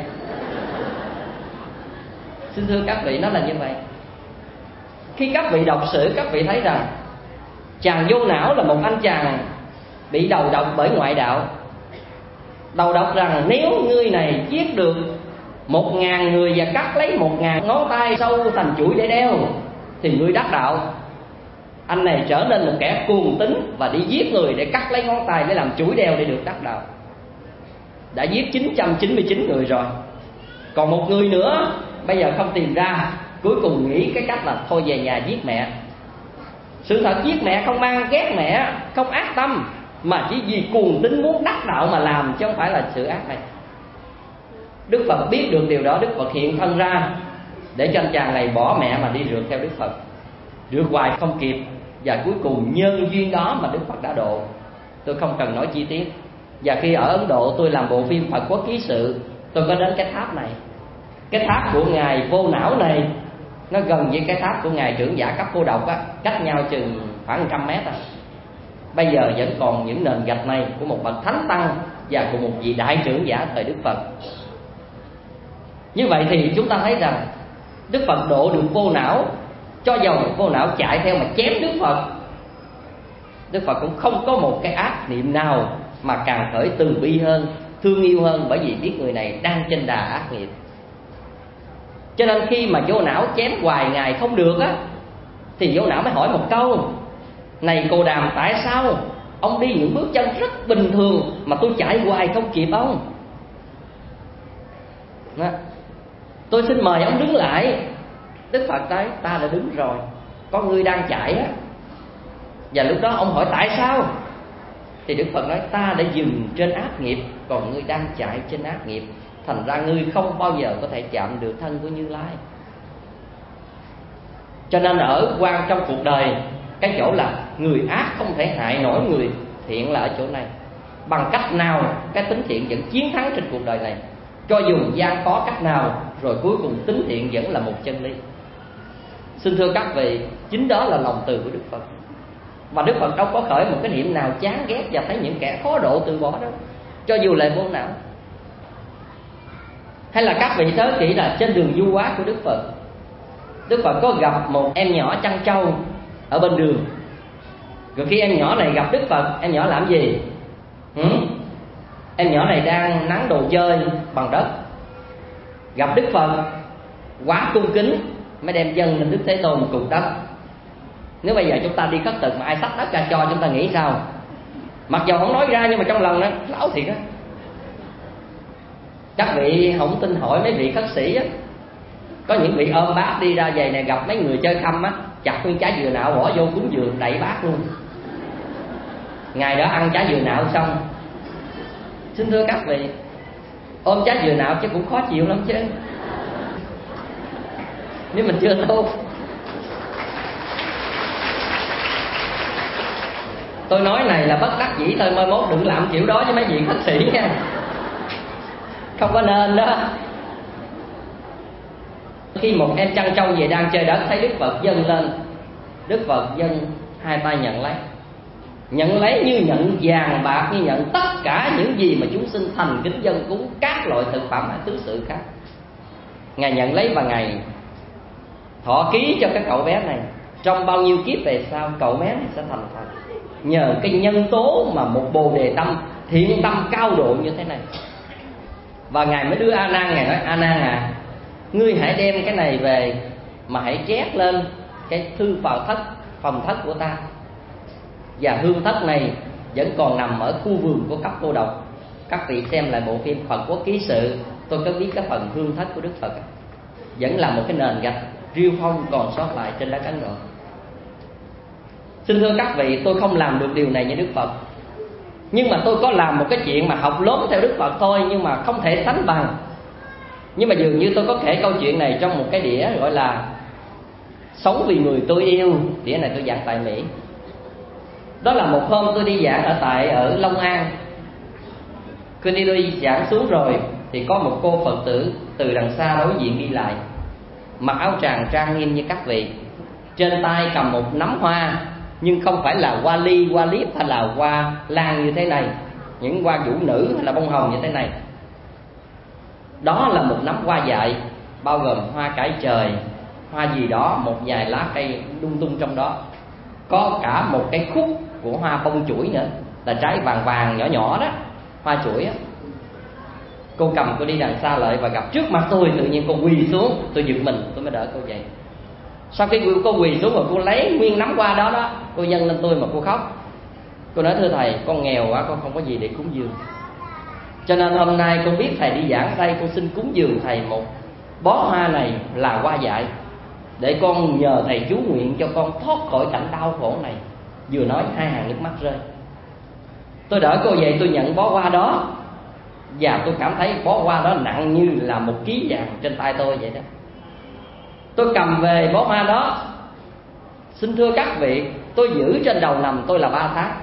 Xin thưa các vị, nó là như vậy. Khi các vị đọc sử, các vị thấy rằng chàng Vô Não là một anh chàng bị đầu độc bởi ngoại đạo. Đầu độc rằng nếu ngươi này giết được một ngàn người và cắt lấy một ngàn ngón tay sâu thành chuỗi để đeo thì ngươi đắc đạo. Anh này trở nên một kẻ cuồng tín và đi giết người để cắt lấy ngón tay để làm chuỗi đeo để được đắc đạo. Đã giết chín trăm chín mươi chín người rồi, còn một người nữa bây giờ không tìm ra, cuối cùng nghĩ cái cách là thôi về nhà giết mẹ. Sự thật giết mẹ không mang ghét mẹ, không ác tâm, mà chỉ vì cuồng tín muốn đắc đạo mà làm, chứ không phải là sự ác này. Đức Phật biết được điều đó, Đức Phật hiện thân ra để cho anh chàng này bỏ mẹ mà đi rượt theo Đức Phật. Rượt hoài không kịp, và cuối cùng nhân duyên đó mà Đức Phật đã độ. Tôi không cần nói chi tiết. Và khi ở Ấn Độ tôi làm bộ phim Phật Quốc Ký Sự, tôi có đến cái tháp này. Cái tháp của Ngài Vô Não này nó gần với cái tháp của Ngài Trưởng Giả Cấp Cô Độc á, cách nhau chừng khoảng một trăm mét à. Bây giờ vẫn còn những nền gạch này của một bậc thánh tăng và của một vị đại trưởng giả thời Đức Phật. Như vậy thì chúng ta thấy rằng Đức Phật độ được Vô Não, cho dầu Vô Não chạy theo mà chém Đức Phật, Đức Phật cũng không có một cái ác niệm nào mà càng khởi từ bi hơn, thương yêu hơn, bởi vì biết người này đang trên đà ác nghiệp. Cho nên khi mà Vô Não chém hoài Ngài không được á, thì Vô Não mới hỏi một câu: này Cồ Đàm, tại sao ông đi những bước chân rất bình thường mà tôi chạy hoài không kịp ông? Đó. Tôi xin mời ông đứng lại. Đức Phật nói: ta đã đứng rồi, có người đang chạy á. Và lúc đó ông hỏi tại sao, thì Đức Phật nói: ta đã dừng trên ác nghiệp, còn ngươi đang chạy trên ác nghiệp, thành ra ngươi không bao giờ có thể chạm được thân của Như Lai. Cho nên ở quan trong cuộc đời, cái chỗ là người ác không thể hại nổi người thiện là ở chỗ này. Bằng cách nào cái tính thiện vẫn chiến thắng trên cuộc đời này, cho dù gian khó cách nào, rồi cuối cùng tính thiện vẫn là một chân lý. Xin thưa các vị, chính đó là lòng từ của Đức Phật. Và Đức Phật đâu có khởi một cái niệm nào chán ghét và thấy những kẻ khó độ từ bỏ đâu, cho dù là Vô Não. Hay là các vị nhớ kỹ là trên đường du hóa của Đức Phật, Đức Phật có gặp một em nhỏ chăn trâu ở bên đường. Rồi khi em nhỏ này gặp Đức Phật, em nhỏ làm gì? Ừ? Em nhỏ này đang nắn đồ chơi bằng đất. Gặp Đức Phật quá cung kính mới đem dâng lên Đức Thế Tôn một cục đất. Nếu bây giờ chúng ta đi khất thực mà ai xách đất ra cho, chúng ta nghĩ sao? Mặc dù không nói ra nhưng mà trong lòng nó lão thiệt á. Các vị không tin hỏi mấy vị khất sĩ á, có những vị ôm bát đi ra về này, gặp mấy người chơi khăm á, chặt nguyên trái dừa nạo bỏ vô cúng dường đẩy bát luôn. Ngày đó ăn trái dừa nạo xong, xin thưa các vị, ôm trái dừa nạo chứ cũng khó chịu lắm chứ, nếu mình chưa tốt. Tôi nói này là bất đắc dĩ thôi, mai mốt đừng làm kiểu đó với mấy vị khất sĩ nha, không có nên đó. Khi một em chăn trâu về đang chơi đất, thấy Đức Phật dâng lên, Đức Phật dâng hai tay nhận lấy, nhận lấy như nhận vàng bạc, như nhận tất cả những gì mà chúng sinh thành kính dâng cúng, các loại thực phẩm hay thứ sự khác. Ngài nhận lấy và Ngài thọ ký cho cái cậu bé này, trong bao nhiêu kiếp về sau cậu bé này sẽ thành Phật, nhờ cái nhân tố mà một bồ đề tâm, thiện tâm cao độ như thế này. Và Ngài mới đưa A Nan, Ngài nói: A Nan à, ngươi hãy đem cái này về mà hãy trét lên cái thư phòng thất phòng thất của ta. Và hương thất này vẫn còn nằm ở khu vườn của Cấp Cô Độc. Các vị xem lại bộ phim Phật Quốc Ký Sự, tôi có biết cái phần hương thất của Đức Phật vẫn là một cái nền gạch riêu phong còn sót lại trên đất Ấn Độ. Xin thưa các vị, tôi không làm được điều này như Đức Phật, nhưng mà tôi có làm một cái chuyện mà học lớn theo Đức Phật thôi, nhưng mà không thể sánh bằng. Nhưng mà dường như tôi có kể câu chuyện này trong một cái đĩa gọi là Sống Vì Người Tôi Yêu. Đĩa này tôi giảng tại Mỹ. Đó là một hôm tôi đi giảng ở tại ở Long An. Khi đi đi giảng xuống rồi thì có một cô Phật tử từ đằng xa đối diện đi lại, mặc áo tràng trang nghiêm như các vị, trên tay cầm một nắm hoa, nhưng không phải là hoa ly, hoa liếp hay là hoa lan như thế này, những hoa vũ nữ hay là bông hồng như thế này. Đó là một nắm hoa dại, bao gồm hoa cải trời, hoa gì đó, một vài lá cây lung tung trong đó. Có cả một cái khúc của hoa bông chuỗi nữa, là trái vàng vàng nhỏ nhỏ đó, hoa chuỗi á. Cô cầm cô đi đằng xa lại và gặp trước mặt tôi, tự nhiên cô quỳ xuống, tôi giật mình, tôi mới đỡ cô dậy. Sau khi cô quỳ xuống rồi cô lấy nguyên nắm hoa đó đó, cô dâng lên tôi mà cô khóc. Cô nói thưa thầy, con nghèo quá, con không có gì để cúng dường, cho nên hôm nay con biết thầy đi giảng ở đây, con xin cúng dường thầy một bó hoa này là hoa dại, để con nhờ thầy chú nguyện cho con thoát khỏi cảnh đau khổ này. Vừa nói hai hàng nước mắt rơi. Tôi đỡ cô về, tôi nhận bó hoa đó, và tôi cảm thấy bó hoa đó nặng như là một ký vàng trên tay tôi vậy đó. Tôi cầm về bó hoa đó, xin thưa các vị, tôi giữ trên đầu nằm tôi là ba tháng.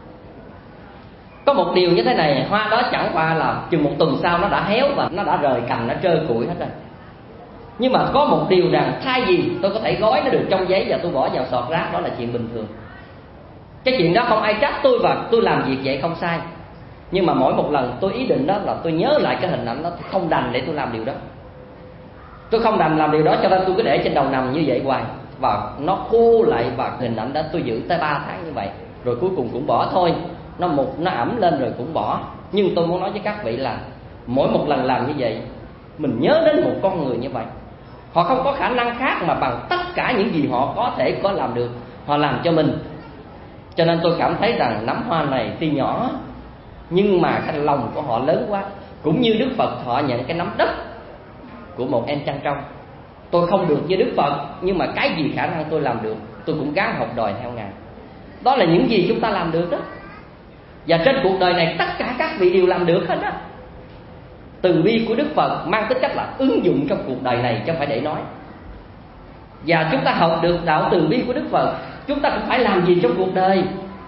Có một điều như thế này, hoa đó chẳng qua là chừng một tuần sau nó đã héo và nó đã rời cành, nó trơ củi hết rồi. Nhưng mà có một điều rằng thay vì tôi có thể gói nó được trong giấy và tôi bỏ vào sọt rác, đó là chuyện bình thường. Cái chuyện đó không ai trách tôi và tôi làm việc vậy không sai. Nhưng mà mỗi một lần tôi ý định đó là tôi nhớ lại cái hình ảnh đó, tôi không đành để tôi làm điều đó. Tôi không đành làm điều đó, cho nên tôi cứ để trên đầu nằm như vậy hoài. Và nó khô lại, và hình ảnh đó tôi giữ tới ba tháng như vậy. Rồi cuối cùng cũng bỏ thôi. Nó một nó ẩm lên rồi cũng bỏ. Nhưng tôi muốn nói với các vị là mỗi một lần làm như vậy, mình nhớ đến một con người như vậy. Họ không có khả năng khác mà bằng tất cả những gì họ có thể có làm được, họ làm cho mình. Cho nên tôi cảm thấy rằng nắm hoa này tuy nhỏ, nhưng mà cái lòng của họ lớn quá. Cũng như Đức Phật họ nhận cái nắm đất của một em chăn trâu. Tôi không được như Đức Phật, nhưng mà cái gì khả năng tôi làm được, tôi cũng gắng học đòi theo Ngài. Đó là những gì chúng ta làm được đó. Và trên cuộc đời này tất cả các vị đều làm được hết á. Từ bi của Đức Phật mang tính cách là ứng dụng trong cuộc đời này, chứ không phải để nói. Và chúng ta học được đạo từ bi của Đức Phật, chúng ta cũng phải làm gì trong cuộc đời.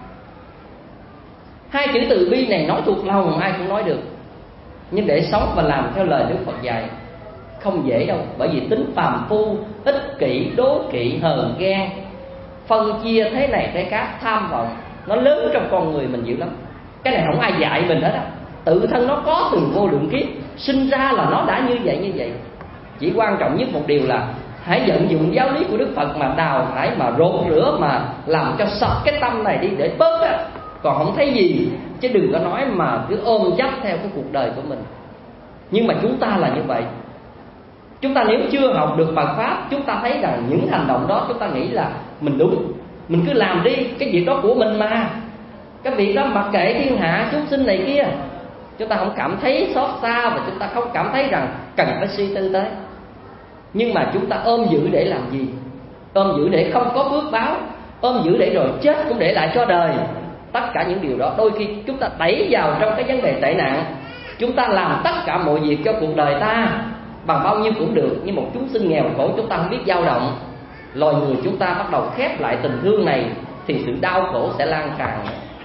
Hai chữ từ bi này nói thuộc lòng ai cũng nói được, nhưng để sống và làm theo lời Đức Phật dạy không dễ đâu. Bởi vì tính phàm phu, ích kỷ, đố kỵ, hờn ghen, phân chia thế này thế khác, tham vọng, nó lớn trong con người mình dữ lắm. Cái này không ai dạy mình hết á, tự thân nó có từ vô lượng kiếp, sinh ra là nó đã như vậy như vậy. Chỉ quan trọng nhất một điều là hãy vận dụng giáo lý của Đức Phật mà đào thải, mà rột rửa, mà làm cho sạch cái tâm này đi để bớt á. Còn không thấy gì, chứ đừng có nói mà cứ ôm chấp theo cái cuộc đời của mình. Nhưng mà chúng ta là như vậy. Chúng ta nếu chưa học được Phật Pháp, chúng ta thấy rằng những hành động đó chúng ta nghĩ là mình đúng, mình cứ làm đi, cái việc đó của mình mà, cái việc đó mặc kệ thiên hạ chúng sinh này kia. Chúng ta không cảm thấy xót xa, và chúng ta không cảm thấy rằng cần phải suy tư tới. Nhưng mà chúng ta ôm giữ để làm gì? Ôm giữ để không có phước báo, ôm giữ để rồi chết cũng để lại cho đời. Tất cả những điều đó đôi khi chúng ta đẩy vào trong cái vấn đề tệ nạn. Chúng ta làm tất cả mọi việc cho cuộc đời ta, bằng bao nhiêu cũng được, nhưng một chúng sinh nghèo khổ chúng ta không biết dao động. Loài người chúng ta bắt đầu khép lại tình thương này, thì sự đau khổ sẽ lan tràn.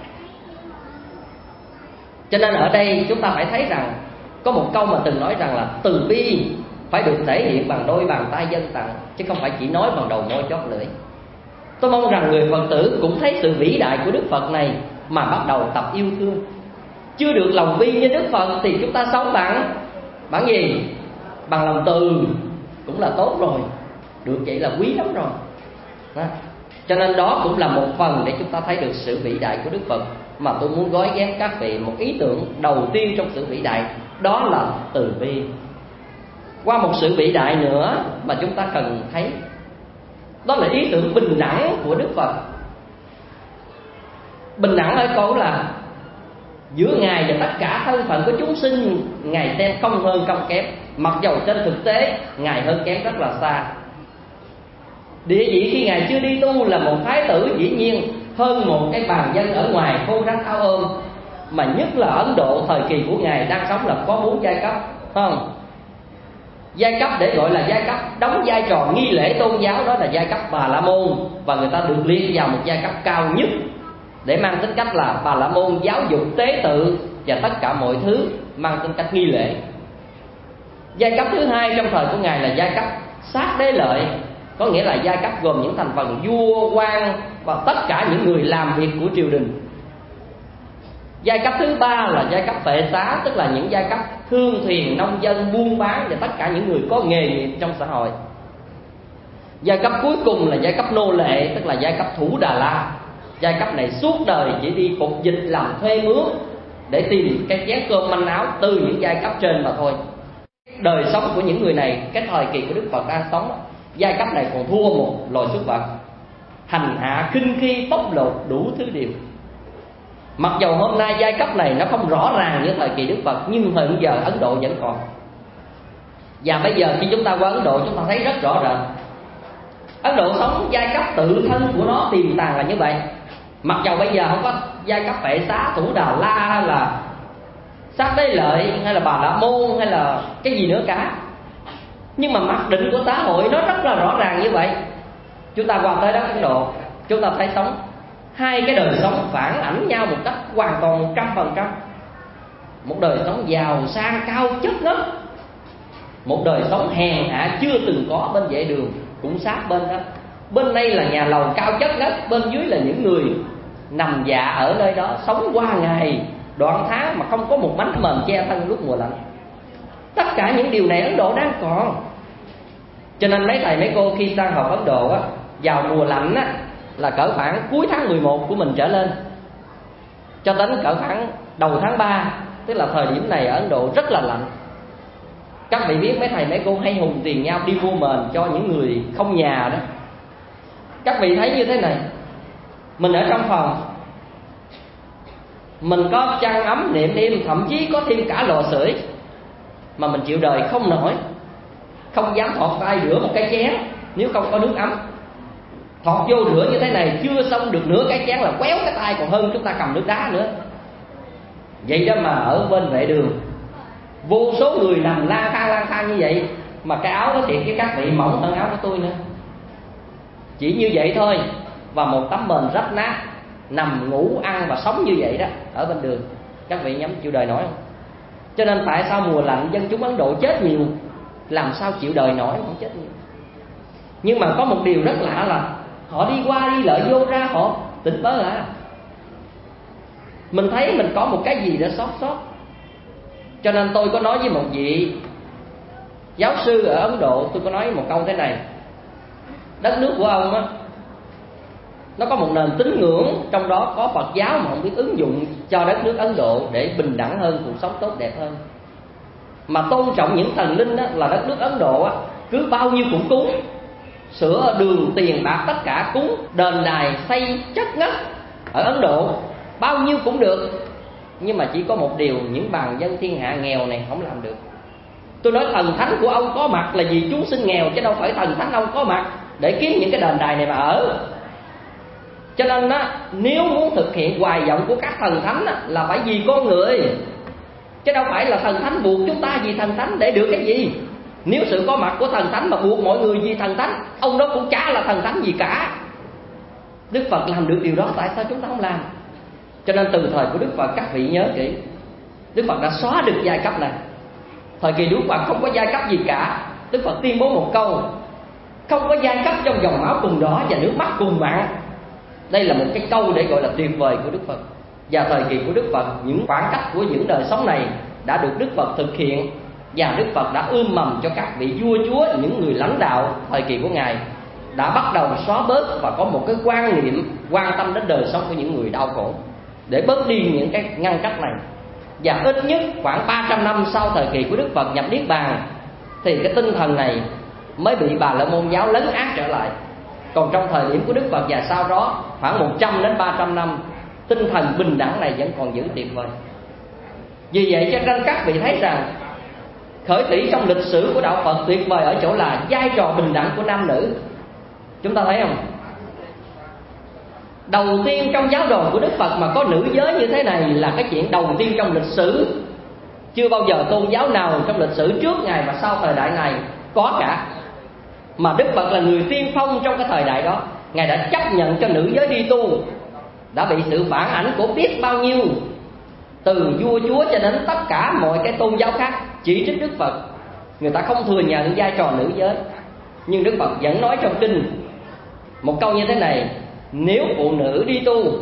Cho nên ở đây chúng ta phải thấy rằng có một câu mà từng nói rằng là từ bi phải được thể hiện bằng đôi bàn tay dâng tặng, chứ không phải chỉ nói bằng đầu môi chót lưỡi. Tôi mong rằng người Phật tử cũng thấy sự vĩ đại của Đức Phật này mà bắt đầu tập yêu thương. Chưa được lòng bi như Đức Phật thì chúng ta sống bằng bằng gì? Bằng lòng từ cũng là tốt rồi. Được vậy là quý lắm rồi. Đó. Cho nên đó cũng là một phần để chúng ta thấy được sự vĩ đại của Đức Phật. Mà tôi muốn gói ghép các vị một ý tưởng đầu tiên trong sự vĩ đại, đó là từ bi. Qua một sự vĩ đại nữa mà chúng ta cần thấy, đó là ý tưởng bình đẳng của Đức Phật. Bình đẳng ở câu là giữa Ngài và tất cả thân phận của chúng sinh, Ngài xem không hơn không kém. Mặc dầu trên thực tế Ngài hơn kém rất là xa. Địa vị khi Ngài chưa đi tu là một thái tử, dĩ nhiên hơn một cái bàn dân ở ngoài khô rách áo ôm. Mà nhất là Ấn Độ thời kỳ của Ngài đang sống là có bốn giai cấp, không? Giai cấp để gọi là giai cấp đóng vai trò nghi lễ tôn giáo, đó là giai cấp Bà La Môn. Và người ta được liệt vào một giai cấp cao nhất để mang tính cách là Bà La Môn giáo dục tế tự và tất cả mọi thứ mang tính cách nghi lễ. Giai cấp thứ hai trong thời của Ngài là giai cấp sát đế lợi, có nghĩa là giai cấp gồm những thành phần vua quan và tất cả những người làm việc của triều đình. Giai cấp thứ ba là giai cấp phệ xá, tức là những giai cấp thương thuyền, nông dân, buôn bán và tất cả những người có nghề nghiệp trong xã hội. Giai cấp cuối cùng là giai cấp nô lệ, tức là giai cấp thủ Đà La. Giai cấp này suốt đời chỉ đi phục dịch làm thuê mướn để tìm cái chén cơm manh áo từ những giai cấp trên mà thôi. Đời sống của những người này, cái thời kỳ của Đức Phật đang sống, giai cấp này còn thua một loài súc vật, hành hạ khinh khi, bóc lột đủ thứ điều. Mặc dầu hôm nay giai cấp này nó không rõ ràng như thời kỳ Đức Phật, nhưng hiện giờ Ấn Độ vẫn còn. Và bây giờ khi chúng ta qua Ấn Độ, chúng ta thấy rất rõ ràng Ấn Độ sống giai cấp tự thân của nó tiềm tàng là như vậy. Mặc dầu bây giờ không có giai cấp phệ xá, thủ Đà La hay là Sát Đế Lợi hay là Bà La Môn hay là cái gì nữa cả, nhưng mà mặc định của xã hội nó rất là rõ ràng như vậy. Chúng ta qua tới đất Ấn Độ, chúng ta thấy sống hai cái đời sống phản ảnh nhau một cách hoàn toàn trăm phần trăm. Một đời sống giàu sang cao chất ngất, một đời sống hèn hạ chưa từng có bên vệ đường cũng sát bên đó. Bên đây là nhà lầu cao chất ngất, bên dưới là những người nằm dạ ở nơi đó, sống qua ngày đoạn tháng mà không có một mảnh mền che thân lúc mùa lạnh. Tất cả những điều này Ấn Độ đang còn. Cho nên mấy thầy mấy cô khi sang học Ấn Độ á, vào mùa lạnh á, là cỡ khoảng cuối tháng mười một của mình trở lên, cho đến cỡ khoảng đầu tháng ba, tức là thời điểm này ở Ấn Độ rất là lạnh. Các vị biết mấy thầy mấy cô hay hùng tiền nhau đi mua mền cho những người không nhà đó. Các vị thấy như thế này, mình ở trong phòng, mình có chăn ấm niệm im, thậm chí có thêm cả lò sưởi, mà mình chịu đời không nổi, không dám thọt tay rửa một cái chén nếu không có nước ấm. Thọt vô rửa như thế này chưa xong được nửa cái chén là quéo cái tay còn hơn chúng ta cầm nước đá nữa. Vậy đó mà ở bên vệ đường, vô số người nằm lang thang lang thang như vậy, mà cái áo đó thiệt với các vị mỏng hơn áo của tôi nữa. Chỉ như vậy thôi, và một tấm mền rách nát, nằm ngủ ăn và sống như vậy đó ở bên đường. Các vị nhắm chịu đời nổi không? Cho nên tại sao mùa lạnh dân chúng Ấn Độ chết nhiều, làm sao chịu đời nổi không chết nhiều. Nhưng mà có một điều rất lạ là họ đi qua đi lại vô ra họ tỉnh bớ lại. Mình thấy mình có một cái gì đó sót sót. Cho nên tôi có nói với một vị giáo sư ở Ấn Độ, tôi có nói một câu thế này: đất nước của ông á, nó có một nền tín ngưỡng, trong đó có Phật giáo mà không biết ứng dụng cho đất nước Ấn Độ để bình đẳng hơn, cuộc sống tốt đẹp hơn. Mà tôn trọng những thần linh á, là đất nước Ấn Độ á, cứ bao nhiêu cũng cúng, sữa đường tiền bạc tất cả cúng, đền đài xây chất ngất ở Ấn Độ bao nhiêu cũng được. Nhưng mà chỉ có một điều, những bàn dân thiên hạ nghèo này không làm được. Tôi nói thần thánh của ông có mặt là vì chúng sinh nghèo, chứ đâu phải thần thánh ông có mặt để kiếm những cái đền đài này mà ở. Cho nên á, nếu muốn thực hiện hoài vọng của các thần thánh á, là phải vì con người, chứ đâu phải là thần thánh buộc chúng ta vì thần thánh để được cái gì. Nếu sự có mặt của thần thánh mà buộc mọi người vì thần thánh, ông đó cũng chả là thần thánh gì cả. Đức Phật làm được điều đó, tại sao chúng ta không làm? Cho nên từ thời của Đức Phật, các vị nhớ kỹ, Đức Phật đã xóa được giai cấp này. Thời kỳ Đức Phật không có giai cấp gì cả. Đức Phật tuyên bố một câu: không có giai cấp trong dòng máu cùng đỏ và nước mắt cùng mặn. Đây là một cái câu để gọi là tuyệt vời của Đức Phật. Và thời kỳ của Đức Phật, những khoảng cách của những đời sống này đã được Đức Phật thực hiện, và Đức Phật đã ươm mầm cho các vị vua chúa, những người lãnh đạo thời kỳ của Ngài đã bắt đầu xóa bớt và có một cái quan niệm quan tâm đến đời sống của những người đau khổ, để bớt đi những cái ngăn cách này. Và ít nhất khoảng ba trăm năm sau thời kỳ của Đức Phật nhập Niết Bàn, thì cái tinh thần này mới bị Bà La Môn giáo lấn át trở lại. Còn trong thời điểm của Đức Phật và sau đó khoảng một trăm đến ba trăm năm, tinh thần bình đẳng này vẫn còn giữ tuyệt vời. Vì vậy cho nên các vị thấy rằng khởi thủy trong lịch sử của đạo Phật tuyệt vời ở chỗ là vai trò bình đẳng của nam nữ. Chúng ta thấy không? Đầu tiên trong giáo đồ của Đức Phật mà có nữ giới như thế này là cái chuyện đầu tiên trong lịch sử. Chưa bao giờ tôn giáo nào trong lịch sử trước Ngài và sau thời đại này có cả. Mà Đức Phật là người tiên phong trong cái thời đại đó. Ngài đã chấp nhận cho nữ giới đi tu. Đã bị sự phản ảnh của biết bao nhiêu, từ vua chúa cho đến tất cả mọi cái tôn giáo khác chỉ trích Đức Phật. Người ta không thừa nhận vai trò nữ giới. Nhưng Đức Phật vẫn nói trong kinh một câu như thế này: nếu phụ nữ đi tu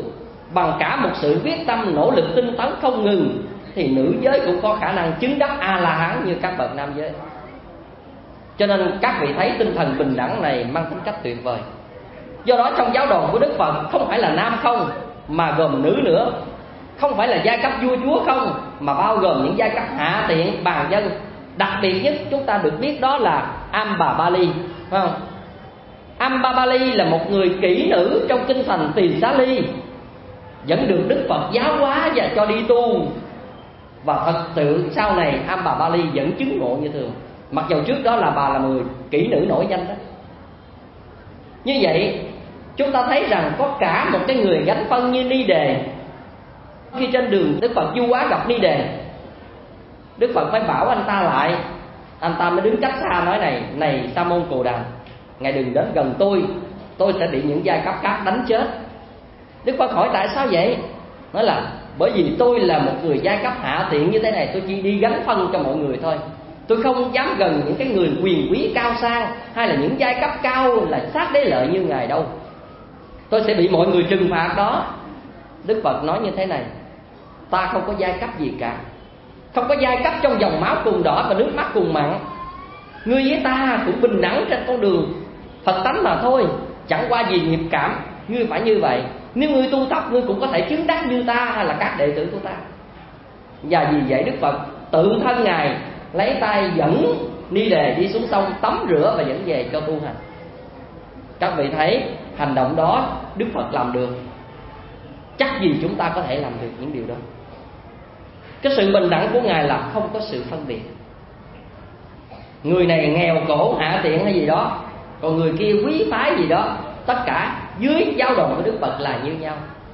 bằng cả một sự quyết tâm nỗ lực tinh tấn không ngừng, thì nữ giới cũng có khả năng chứng đắc A-la-hán như các bậc nam giới. Cho nên các vị thấy tinh thần bình đẳng này mang tính cách tuyệt vời. Do đó trong giáo đoàn của Đức Phật không phải là nam không, mà gồm nữ nữa. Không phải là giai cấp vua chúa không, mà bao gồm những giai cấp hạ tiện, bàn dân. Đặc biệt nhất chúng ta được biết đó là Ambabali, phải không? Ambabali là một người kỹ nữ trong kinh thành Tỳ Xá Ly, vẫn được Đức Phật giáo hóa và cho đi tu. Và thật sự sau này Ambabali vẫn chứng ngộ như thường, mặc dù trước đó là bà là người kỹ nữ nổi danh đó. Như vậy chúng ta thấy rằng có cả một cái người gánh phân như Ni Đề. Khi trên đường Đức Phật du hóa gặp Ni Đề, Đức Phật phải bảo anh ta lại. Anh ta mới đứng cách xa nói này: Này Sa môn Cồ Đàm, ngài đừng đến gần tôi, tôi sẽ bị những giai cấp khác đánh chết. Đức Phật hỏi tại sao vậy? Nói là bởi vì tôi là một người giai cấp hạ tiện như thế này, tôi chỉ đi gánh phân cho mọi người thôi. Tôi không dám gần những cái người quyền quý cao sang, hay là những giai cấp cao là sát đế lợi như ngài đâu. Tôi sẽ bị mọi người trừng phạt đó. Đức Phật nói như thế này: ta không có giai cấp gì cả, không có giai cấp trong dòng máu cùng đỏ và nước mắt cùng mặn. Ngươi với ta cũng bình đẳng trên con đường Phật tánh mà thôi, chẳng qua vì nghiệp cảm ngươi phải như vậy. Nếu ngươi tu tập, ngươi cũng có thể chứng đắc như ta hay là các đệ tử của ta. Và vì vậy Đức Phật tự thân ngài lấy tay dẫn Ni Đề đi xuống sông tắm rửa và dẫn về cho tu hành. Các vị thấy hành động đó Đức Phật làm được, chắc gì chúng ta có thể làm được những điều đó. Cái sự bình đẳng của ngài là không có sự phân biệt. Người này nghèo khổ hạ tiện hay gì đó, còn người kia quý phái gì đó, tất cả dưới giáo đoàn của Đức Phật là như nhau.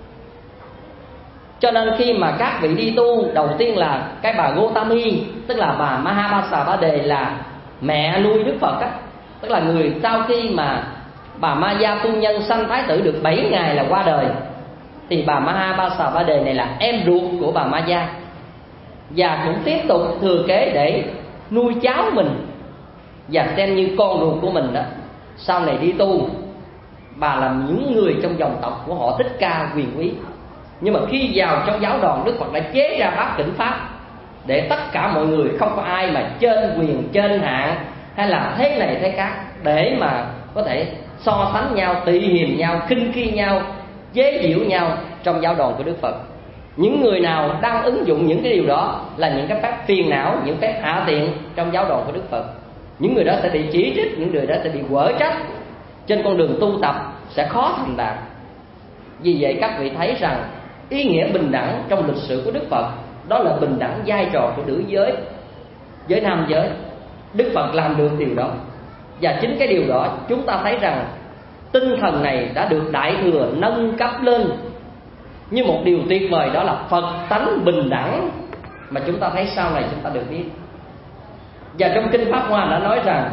Cho nên khi mà các vị đi tu, đầu tiên là cái bà Gotami, tức là bà Mahabasavade, là mẹ nuôi Đức Phật á, tức là người sau khi mà bà Maya phu nhân sanh thái tử được bảy ngày là qua đời, thì bà Mahabasavade này là em ruột của bà Maya, và cũng tiếp tục thừa kế để nuôi cháu mình và xem như con ruột của mình đó. Sau này đi tu, bà làm những người trong dòng tộc của họ Thích Ca quyền quý. Nhưng mà khi vào trong giáo đoàn, Đức Phật đã chế ra pháp kỉnh pháp để tất cả mọi người không có ai mà trên quyền trên hạn hay là thế này thế khác, để mà có thể so sánh nhau, tị hiềm nhau, khinh khi nhau, chế giễu nhau trong giáo đoàn của Đức Phật. Những người nào đang ứng dụng những cái điều đó là những cái phép phiền não, những phép hạ tiện trong giáo đoàn của Đức Phật. Những người đó sẽ bị chỉ trích, những người đó sẽ bị quở trách, trên con đường tu tập sẽ khó thành đạt. Vì vậy các vị thấy rằng ý nghĩa bình đẳng trong lịch sử của Đức Phật đó là bình đẳng vai trò của nữ giới với nam giới. Đức Phật làm được điều đó, và chính cái điều đó chúng ta thấy rằng tinh thần này đã được Đại Thừa nâng cấp lên như một điều tuyệt vời, đó là Phật tánh bình đẳng, mà chúng ta thấy sau này chúng ta được biết. Và trong Kinh Pháp Hoa đã nói rằng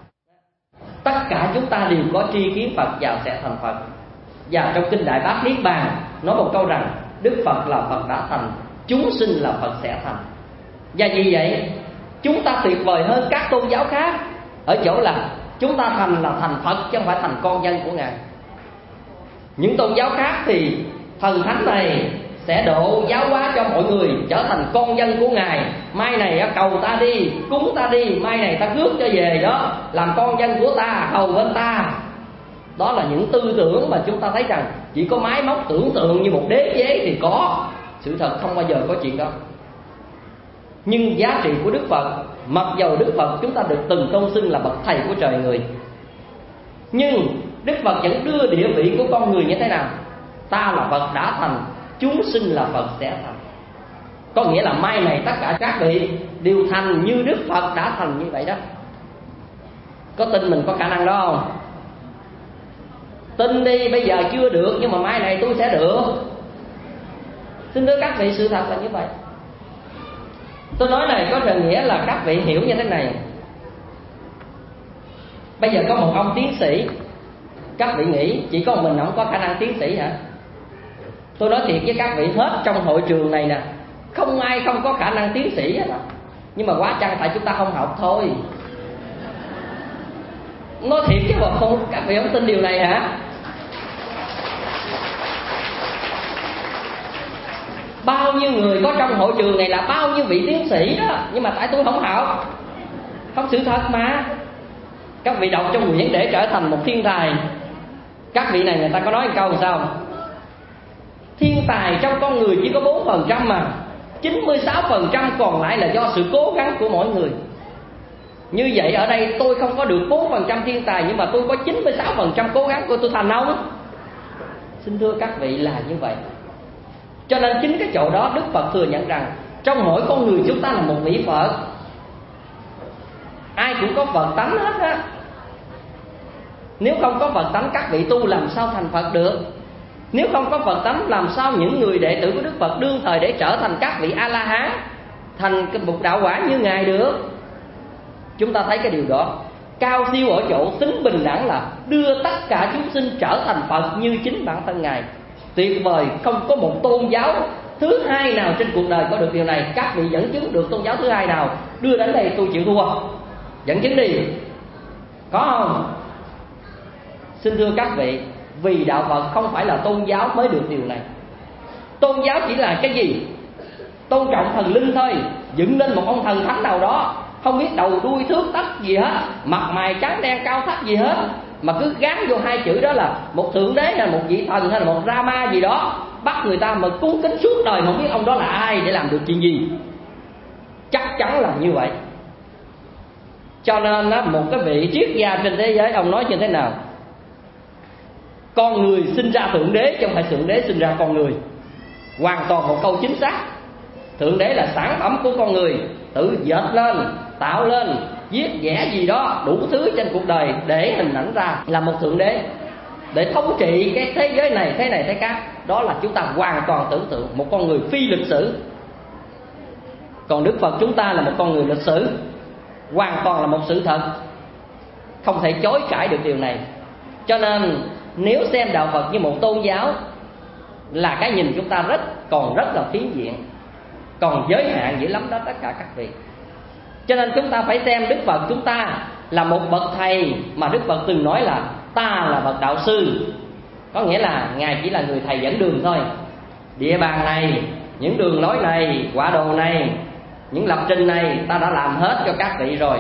tất cả chúng ta đều có tri kiến Phật và sẽ thành Phật. Và trong Kinh Đại Bát Niết Bàn nói một câu rằng Đức Phật là Phật đã thành, chúng sinh là Phật sẽ thành. Và vì vậy chúng ta tuyệt vời hơn các tôn giáo khác ở chỗ là chúng ta thành là thành Phật chứ không phải thành con dân của Ngài. Những tôn giáo khác thì thần thánh này sẽ độ giáo hóa cho mọi người trở thành con dân của Ngài. Mai này cầu ta đi, cúng ta đi, mai này ta rước cho về đó, làm con dân của ta, hầu bên ta. Đó là những tư tưởng mà chúng ta thấy rằng chỉ có máy móc tưởng tượng như một đế chế thì có. Sự thật không bao giờ có chuyện đó. Nhưng giá trị của Đức Phật, mặc dầu Đức Phật chúng ta được từng tôn xưng là bậc thầy của trời người, nhưng Đức Phật vẫn đưa địa vị của con người như thế nào? Ta là Phật đã thành, chúng sinh là Phật sẽ thành. Có nghĩa là mai này tất cả các vị đều thành như Đức Phật đã thành như vậy đó. Có tin mình có khả năng đó không? Tin đi, bây giờ chưa được nhưng mà mai này tôi sẽ được. Xin thưa các vị, sự thật là như vậy. Tôi nói này có nghĩa là các vị hiểu như thế này. Bây giờ có một ông tiến sĩ, các vị nghĩ chỉ có một mình ông có khả năng tiến sĩ hả? Tôi nói thiệt với các vị, hết trong hội trường này nè, không ai không có khả năng tiến sĩ hết. Nhưng mà quá chăng tại chúng ta không học thôi. Nói thiệt chứ mà không, các vị không tin điều này hả? bao nhiêu người có trong hội trường này là bao nhiêu vị tiến sĩ đó, nhưng mà tại tôi không học. Không, sự thật mà. Các vị đọc trong quyển Để Trở Thành Một Thiên Tài, các vị này người ta có nói một câu làm sao? Thiên tài trong con người chỉ có bốn phần trăm mà, chín mươi sáu phần trăm còn lại là do sự cố gắng của mỗi người. Như vậy ở đây tôi không có được bốn phần trăm thiên tài, nhưng mà tôi có chín mươi sáu phần trăm cố gắng của tôi thành ông. Xin thưa các vị là như vậy. Cho nên chính cái chỗ đó Đức Phật thừa nhận rằng trong mỗi con người chúng ta là một vị Phật. Ai cũng có Phật tánh hết á. Nếu không có Phật tánh, các vị tu làm sao thành Phật được? Nếu không có Phật tánh, làm sao những người đệ tử của Đức Phật đương thời để trở thành các vị A-la-hán, thành cái bục đạo quả như Ngài được? Chúng ta thấy cái điều đó cao siêu ở chỗ tính bình đẳng, là đưa tất cả chúng sinh trở thành Phật như chính bản thân Ngài. Tuyệt vời, không có một tôn giáo thứ hai nào trên cuộc đời có được điều này. Các vị dẫn chứng được tôn giáo thứ hai nào đưa đến đây tôi chịu thua. Dẫn chứng đi. Có không? Xin thưa các vị, vì đạo Phật không phải là tôn giáo mới được điều này. Tôn giáo chỉ là cái gì? Tôn trọng thần linh thôi. Dựng lên một ông thần thánh nào đó, không biết đầu đuôi thước tách gì hết, mặt mày trắng đen cao thấp gì hết, mà cứ gán vô hai chữ đó là một thượng đế hay là một vị thần hay là một Rama gì đó, bắt người ta mà cung kính suốt đời mà không biết ông đó là ai để làm được chuyện gì. Chắc chắn là như vậy. Cho nên đó, một cái vị triết gia trên thế giới, ông nói như thế nào? Con người sinh ra thượng đế chứ không phải thượng đế sinh ra con người. Hoàn toàn một câu chính xác. Thượng đế là sản phẩm của con người, tự dệt lên, tạo lên, viết vẽ gì đó, đủ thứ trên cuộc đời để hình ảnh ra là một thượng đế, để thống trị cái thế giới này, thế này thế khác. Đó là chúng ta hoàn toàn tưởng tượng một con người phi lịch sử. Còn Đức Phật chúng ta là một con người lịch sử, hoàn toàn là một sự thật, không thể chối cãi được điều này. Cho nên nếu xem đạo Phật như một tôn giáo là cái nhìn chúng ta rất còn rất là phiến diện, còn giới hạn dữ lắm đó tất cả các vị. Cho nên chúng ta phải xem Đức Phật chúng ta là một bậc thầy, mà Đức Phật từng nói là ta là bậc đạo sư. Có nghĩa là Ngài chỉ là người thầy dẫn đường thôi. Địa bàn này, những đường lối này, quả đồ này, những lập trình này ta đã làm hết cho các vị rồi.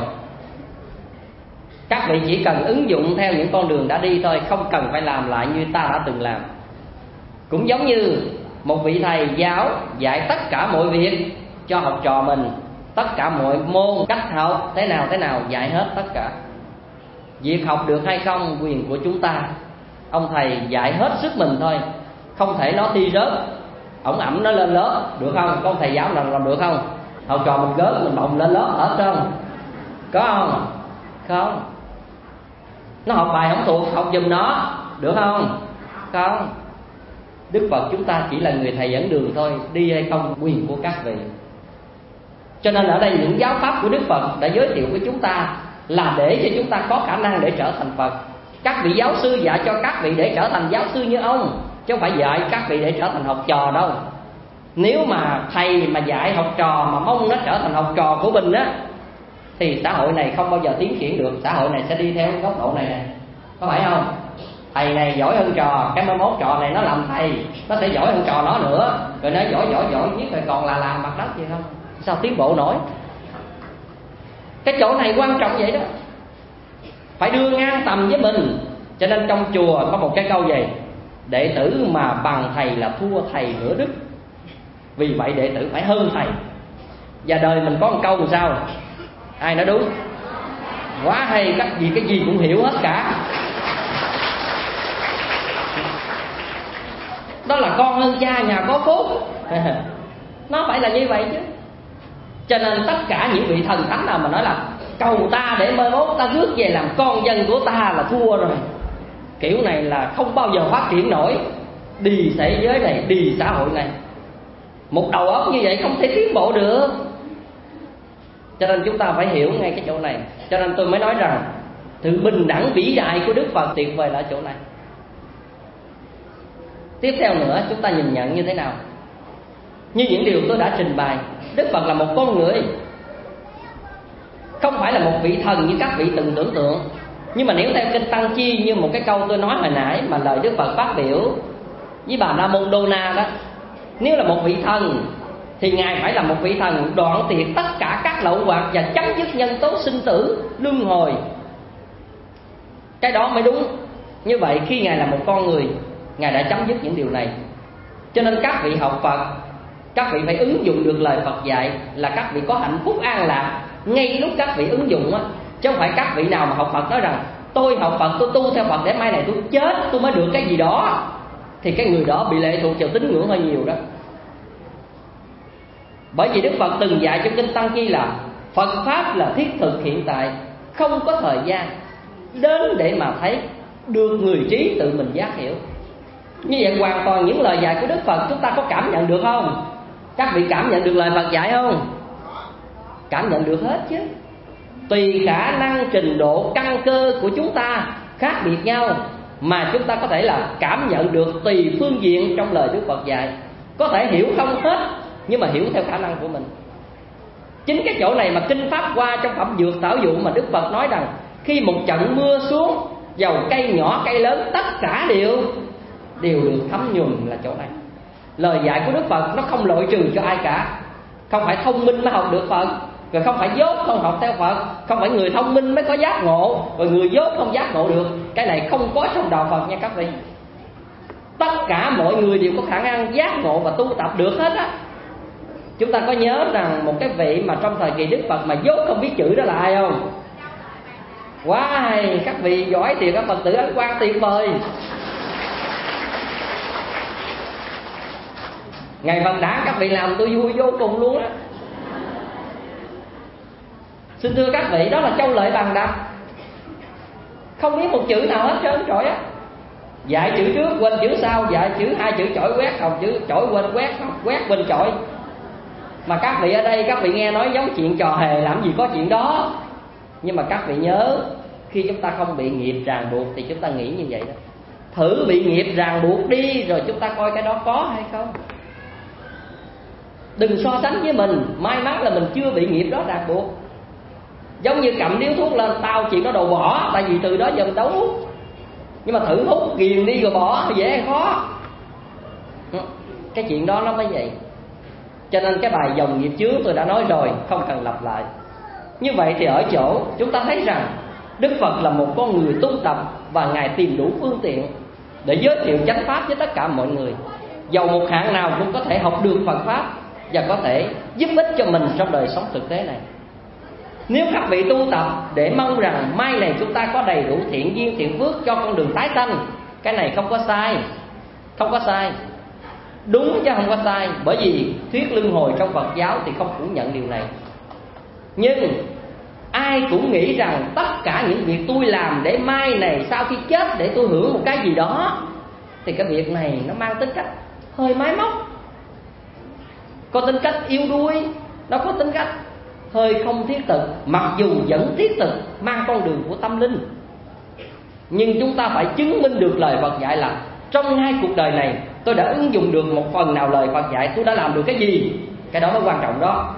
Các vị chỉ cần ứng dụng theo những con đường đã đi thôi, không cần phải làm lại như ta đã từng làm. Cũng giống như một vị thầy giáo dạy tất cả mọi việc cho học trò mình, tất cả mọi môn, cách học thế nào thế nào dạy hết tất cả. Việc học được hay không quyền của chúng ta. Ông thầy dạy hết sức mình thôi, không thể nó thi rớt, ổng ẩm nó lên lớp được không? Có ông thầy giáo nào làm được không? Học trò mình gớt mình bồng lên lớp hết không? Có không? Không. Nó học bài không thuộc, học giùm nó được không? Không. Đức Phật chúng ta chỉ là người thầy dẫn đường thôi, đi hay không quyền của các vị. Cho nên ở đây những giáo pháp của Đức Phật đã giới thiệu với chúng ta là để cho chúng ta có khả năng để trở thành Phật. Các vị giáo sư dạy cho các vị để trở thành giáo sư như ông, chứ không phải dạy các vị để trở thành học trò đâu. Nếu mà thầy mà dạy học trò mà mong nó trở thành học trò của mình á, thì xã hội này không bao giờ tiến triển được. Xã hội này sẽ đi theo góc độ này nè, có phải không? Thầy này giỏi hơn trò, cái mai mốt trò này nó làm thầy, nó sẽ giỏi hơn trò nó nữa, rồi nó giỏi giỏi giỏi nhất rồi còn là làm mặt đất gì không? Sao tiến bộ nổi? Cái chỗ này quan trọng vậy đó, phải đưa ngang tầm với mình. Cho nên trong chùa có một cái câu gì: đệ tử mà bằng thầy là thua thầy nửa đức. Vì vậy đệ tử phải hơn thầy. Và đời mình có một câu làm sao? Ai nói đúng? Quá hay, cách gì cái gì cũng hiểu hết cả. Đó là con hơn cha nhà có phúc. Nó phải là như vậy chứ. Cho nên tất cả những vị thần thánh nào mà nói là cầu ta để mai mốt ta rước về làm con dân của ta là thua rồi, kiểu này là không bao giờ phát triển nổi. Đi thế giới này, đi xã hội này, một đầu óc như vậy không thể tiến bộ được. Cho nên chúng ta phải hiểu ngay cái chỗ này. Cho nên tôi mới nói rằng sự bình đẳng vĩ đại của Đức Phật tuyệt vời là ở chỗ này. Tiếp theo nữa, chúng ta nhìn nhận như thế nào? Như những điều tôi đã trình bày, Đức Phật là một con người, không phải là một vị thần như các vị từng tưởng tượng. Nhưng mà nếu theo kinh Tăng Chi, như một cái câu tôi nói hồi nãy mà lời Đức Phật phát biểu với bà Nam Môn Đô Na đó, Nếu là một vị thần thì Ngài phải là một vị thần đoạn tuyệt tất cả các lậu hoặc và chấm dứt nhân tố sinh tử luân hồi. Cái đó mới đúng. Như vậy khi Ngài là một con người, Ngài đã chấm dứt những điều này. Cho nên các vị học Phật, các vị phải ứng dụng được lời Phật dạy, là các vị có hạnh phúc an lạc ngay lúc các vị ứng dụng á. Chứ không phải các vị nào mà học Phật nói rằng tôi học Phật, tôi tu theo Phật để mai này tôi chết tôi mới được cái gì đó, thì cái người đó bị lệ thuộc vào tín ngưỡng hơi nhiều đó. Bởi vì Đức Phật từng dạy trong kinh Tăng Chi là Phật Pháp là thiết thực hiện tại, không có thời gian đến để mà thấy, được người trí tự mình giác hiểu. Như vậy hoàn toàn những lời dạy của Đức Phật chúng ta có cảm nhận được không? Các vị cảm nhận được lời Phật dạy không? Cảm nhận được hết chứ. Tùy khả năng, trình độ, căn cơ của chúng ta khác biệt nhau mà chúng ta có thể là cảm nhận được tùy phương diện trong lời Đức Phật dạy. Có thể hiểu không hết, nhưng mà hiểu theo khả năng của mình. Chính cái chỗ này mà Kinh Pháp Hoa trong phẩm Dược Thảo Dụ mà Đức Phật nói rằng khi một trận mưa xuống, dầu cây nhỏ cây lớn tất cả đều đều được thấm nhuần là chỗ này. Lời dạy của Đức Phật nó không loại trừ cho ai cả. Không phải thông minh mới học được Phật, rồi không phải dốt không học theo Phật, không phải người thông minh mới có giác ngộ, rồi người dốt không giác ngộ được. Cái này không có trong đạo Phật nha các vị. Tất cả mọi người đều có khả năng giác ngộ và tu tập được hết á. Chúng ta có nhớ rằng một cái vị mà trong thời kỳ Đức Phật mà dốt không biết chữ đó là ai không? Quá hay, các vị giỏi thiệt, các Phật tử Ấn Quang tuyệt vời. Ngày Phật đản các vị làm tôi vui vô cùng luôn á. Xin thưa các vị, đó là Châu Lợi Bằng Đập, không biết một chữ nào hết trơn trọi á. Dạy chữ trước quên chữ sau, dạy chữ hai chữ chổi quét, học chữ chổi quên quét, học quét quên chổi. Mà các vị ở đây các vị nghe nói giống chuyện trò hề, làm gì có chuyện đó. Nhưng mà các vị nhớ, khi chúng ta không bị nghiệp ràng buộc thì chúng ta nghĩ như vậy đó. Thử bị nghiệp ràng buộc đi, rồi chúng ta coi cái đó có hay không. Đừng so sánh với mình, may mắn là mình chưa bị nghiệp đó ràng buộc. Giống như cầm điếu thuốc lên, tao chuyện đó đồ bỏ, tại vì từ đó giờ mình đâu hút. Nhưng mà thử hút ghiền đi rồi bỏ, dễ hay khó. Cái chuyện đó nó mới vậy. Cho nên cái bài dòng nghiệp chướng tôi đã nói rồi, không cần lặp lại. Như vậy thì ở chỗ chúng ta thấy rằng Đức Phật là một con người tu tập, và Ngài tìm đủ phương tiện để giới thiệu chánh pháp với tất cả mọi người. Dầu một hạng nào cũng có thể học được Phật Pháp và có thể giúp ích cho mình trong đời sống thực tế này. Nếu các vị tu tập để mong rằng mai này chúng ta có đầy đủ thiện duyên thiện phước cho con đường tái sanh, cái này không có sai. Không có sai, đúng chứ không có sai. Bởi vì thuyết luân hồi trong Phật giáo thì không phủ nhận điều này. Nhưng ai cũng nghĩ rằng tất cả những việc tôi làm để mai này sau khi chết để tôi hưởng một cái gì đó, thì cái việc này nó mang tính cách hơi máy móc, có tính cách yếu đuối, nó có tính cách hơi không thiết thực, mặc dù vẫn thiết thực, mang con đường của tâm linh. Nhưng chúng ta phải chứng minh được lời Phật dạy là trong hai cuộc đời này tôi đã ứng dụng được một phần nào lời Phật dạy, tôi đã làm được cái gì. Cái đó mới quan trọng đó.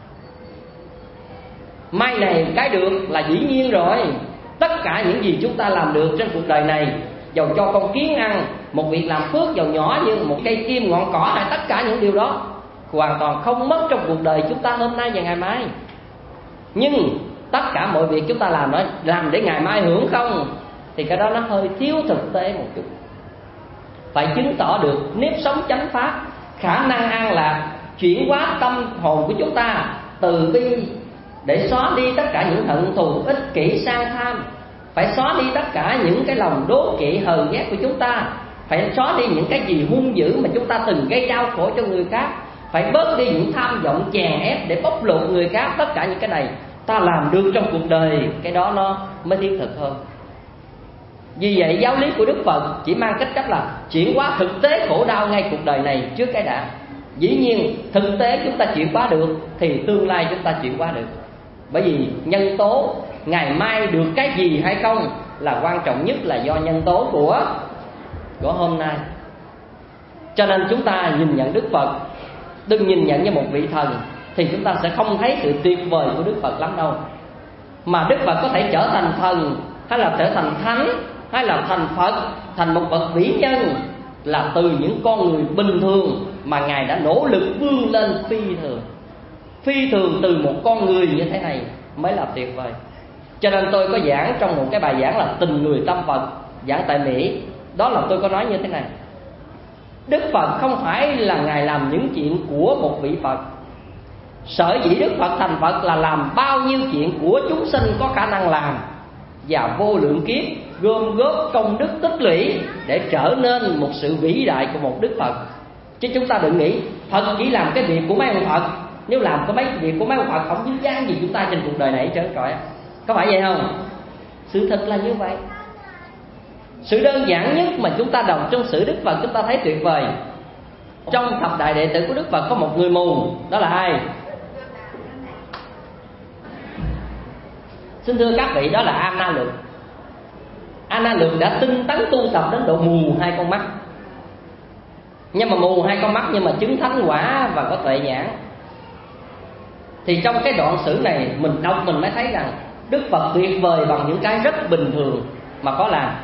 Mai này cái được là dĩ nhiên rồi. Tất cả những gì chúng ta làm được trên cuộc đời này, dầu cho con kiến ăn, một việc làm phước dầu nhỏ như một cây kim ngọn cỏ, hay tất cả những điều đó hoàn toàn không mất trong cuộc đời chúng ta hôm nay và ngày mai. Nhưng tất cả mọi việc chúng ta làm đó, làm để ngày mai hưởng không, thì cái đó nó hơi thiếu thực tế một chút. Phải chứng tỏ được nếp sống chánh pháp, khả năng an lạc, chuyển hóa tâm hồn của chúng ta từ bi, để xóa đi tất cả những hận thù, ích kỷ, sang tham. Phải xóa đi tất cả những cái lòng đố kỵ, hờn ghét của chúng ta. Phải xóa đi những cái gì hung dữ mà chúng ta từng gây đau khổ cho người khác. Phải bớt đi những tham vọng chèn ép để bóc lột người khác. Tất cả những cái này ta làm được trong cuộc đời, cái đó nó mới thiết thực hơn. Vì vậy giáo lý của Đức Phật chỉ mang cách cách là chuyển hóa thực tế khổ đau ngay cuộc đời này trước cái đã. Dĩ nhiên thực tế chúng ta chuyển hóa được thì tương lai chúng ta chuyển hóa được. Bởi vì nhân tố ngày mai được cái gì hay không là quan trọng nhất là do nhân tố của của hôm nay. Cho nên chúng ta nhìn nhận Đức Phật, đừng nhìn nhận như một vị thần, thì chúng ta sẽ không thấy sự tuyệt vời của Đức Phật lắm đâu. Mà Đức Phật có thể trở thành thần, hay là trở thành thánh, hay là thành Phật, thành một bậc vĩ nhân, là từ những con người bình thường mà Ngài đã nỗ lực vươn lên phi thường. Phi thường từ một con người như thế này mới là tuyệt vời. Cho nên tôi có giảng trong một cái bài giảng là Tình Người Tâm Phật, giảng tại Mỹ. Đó là tôi có nói như thế này: Đức Phật không phải là Ngài làm những chuyện của một vị Phật. Sở dĩ Đức Phật thành Phật là làm bao nhiêu chuyện của chúng sinh có khả năng làm, và vô lượng kiếp gom góp công đức tích lũy để trở nên một sự vĩ đại của một Đức Phật. Chứ chúng ta đừng nghĩ Phật chỉ làm cái việc của mấy ông Phật. Nếu làm có mấy việc của mấy ông Phật, không dính dáng gì chúng ta trên cuộc đời này trơn trọi. Có phải vậy không? Sự thật là như vậy. Sự đơn giản nhất mà chúng ta đọc trong sử Đức Phật chúng ta thấy tuyệt vời. Trong thập đại đệ tử của Đức Phật có một người mù. Đó là ai? Xin thưa các vị, đó là A Na Luật. A Na Luật đã tinh tấn tu tập đến độ mù hai con mắt. Nhưng mà mù hai con mắt nhưng mà chứng thánh quả và có tuệ nhãn. Thì trong cái đoạn sử này mình đọc mình mới thấy rằng Đức Phật tuyệt vời bằng những cái rất bình thường mà có làm.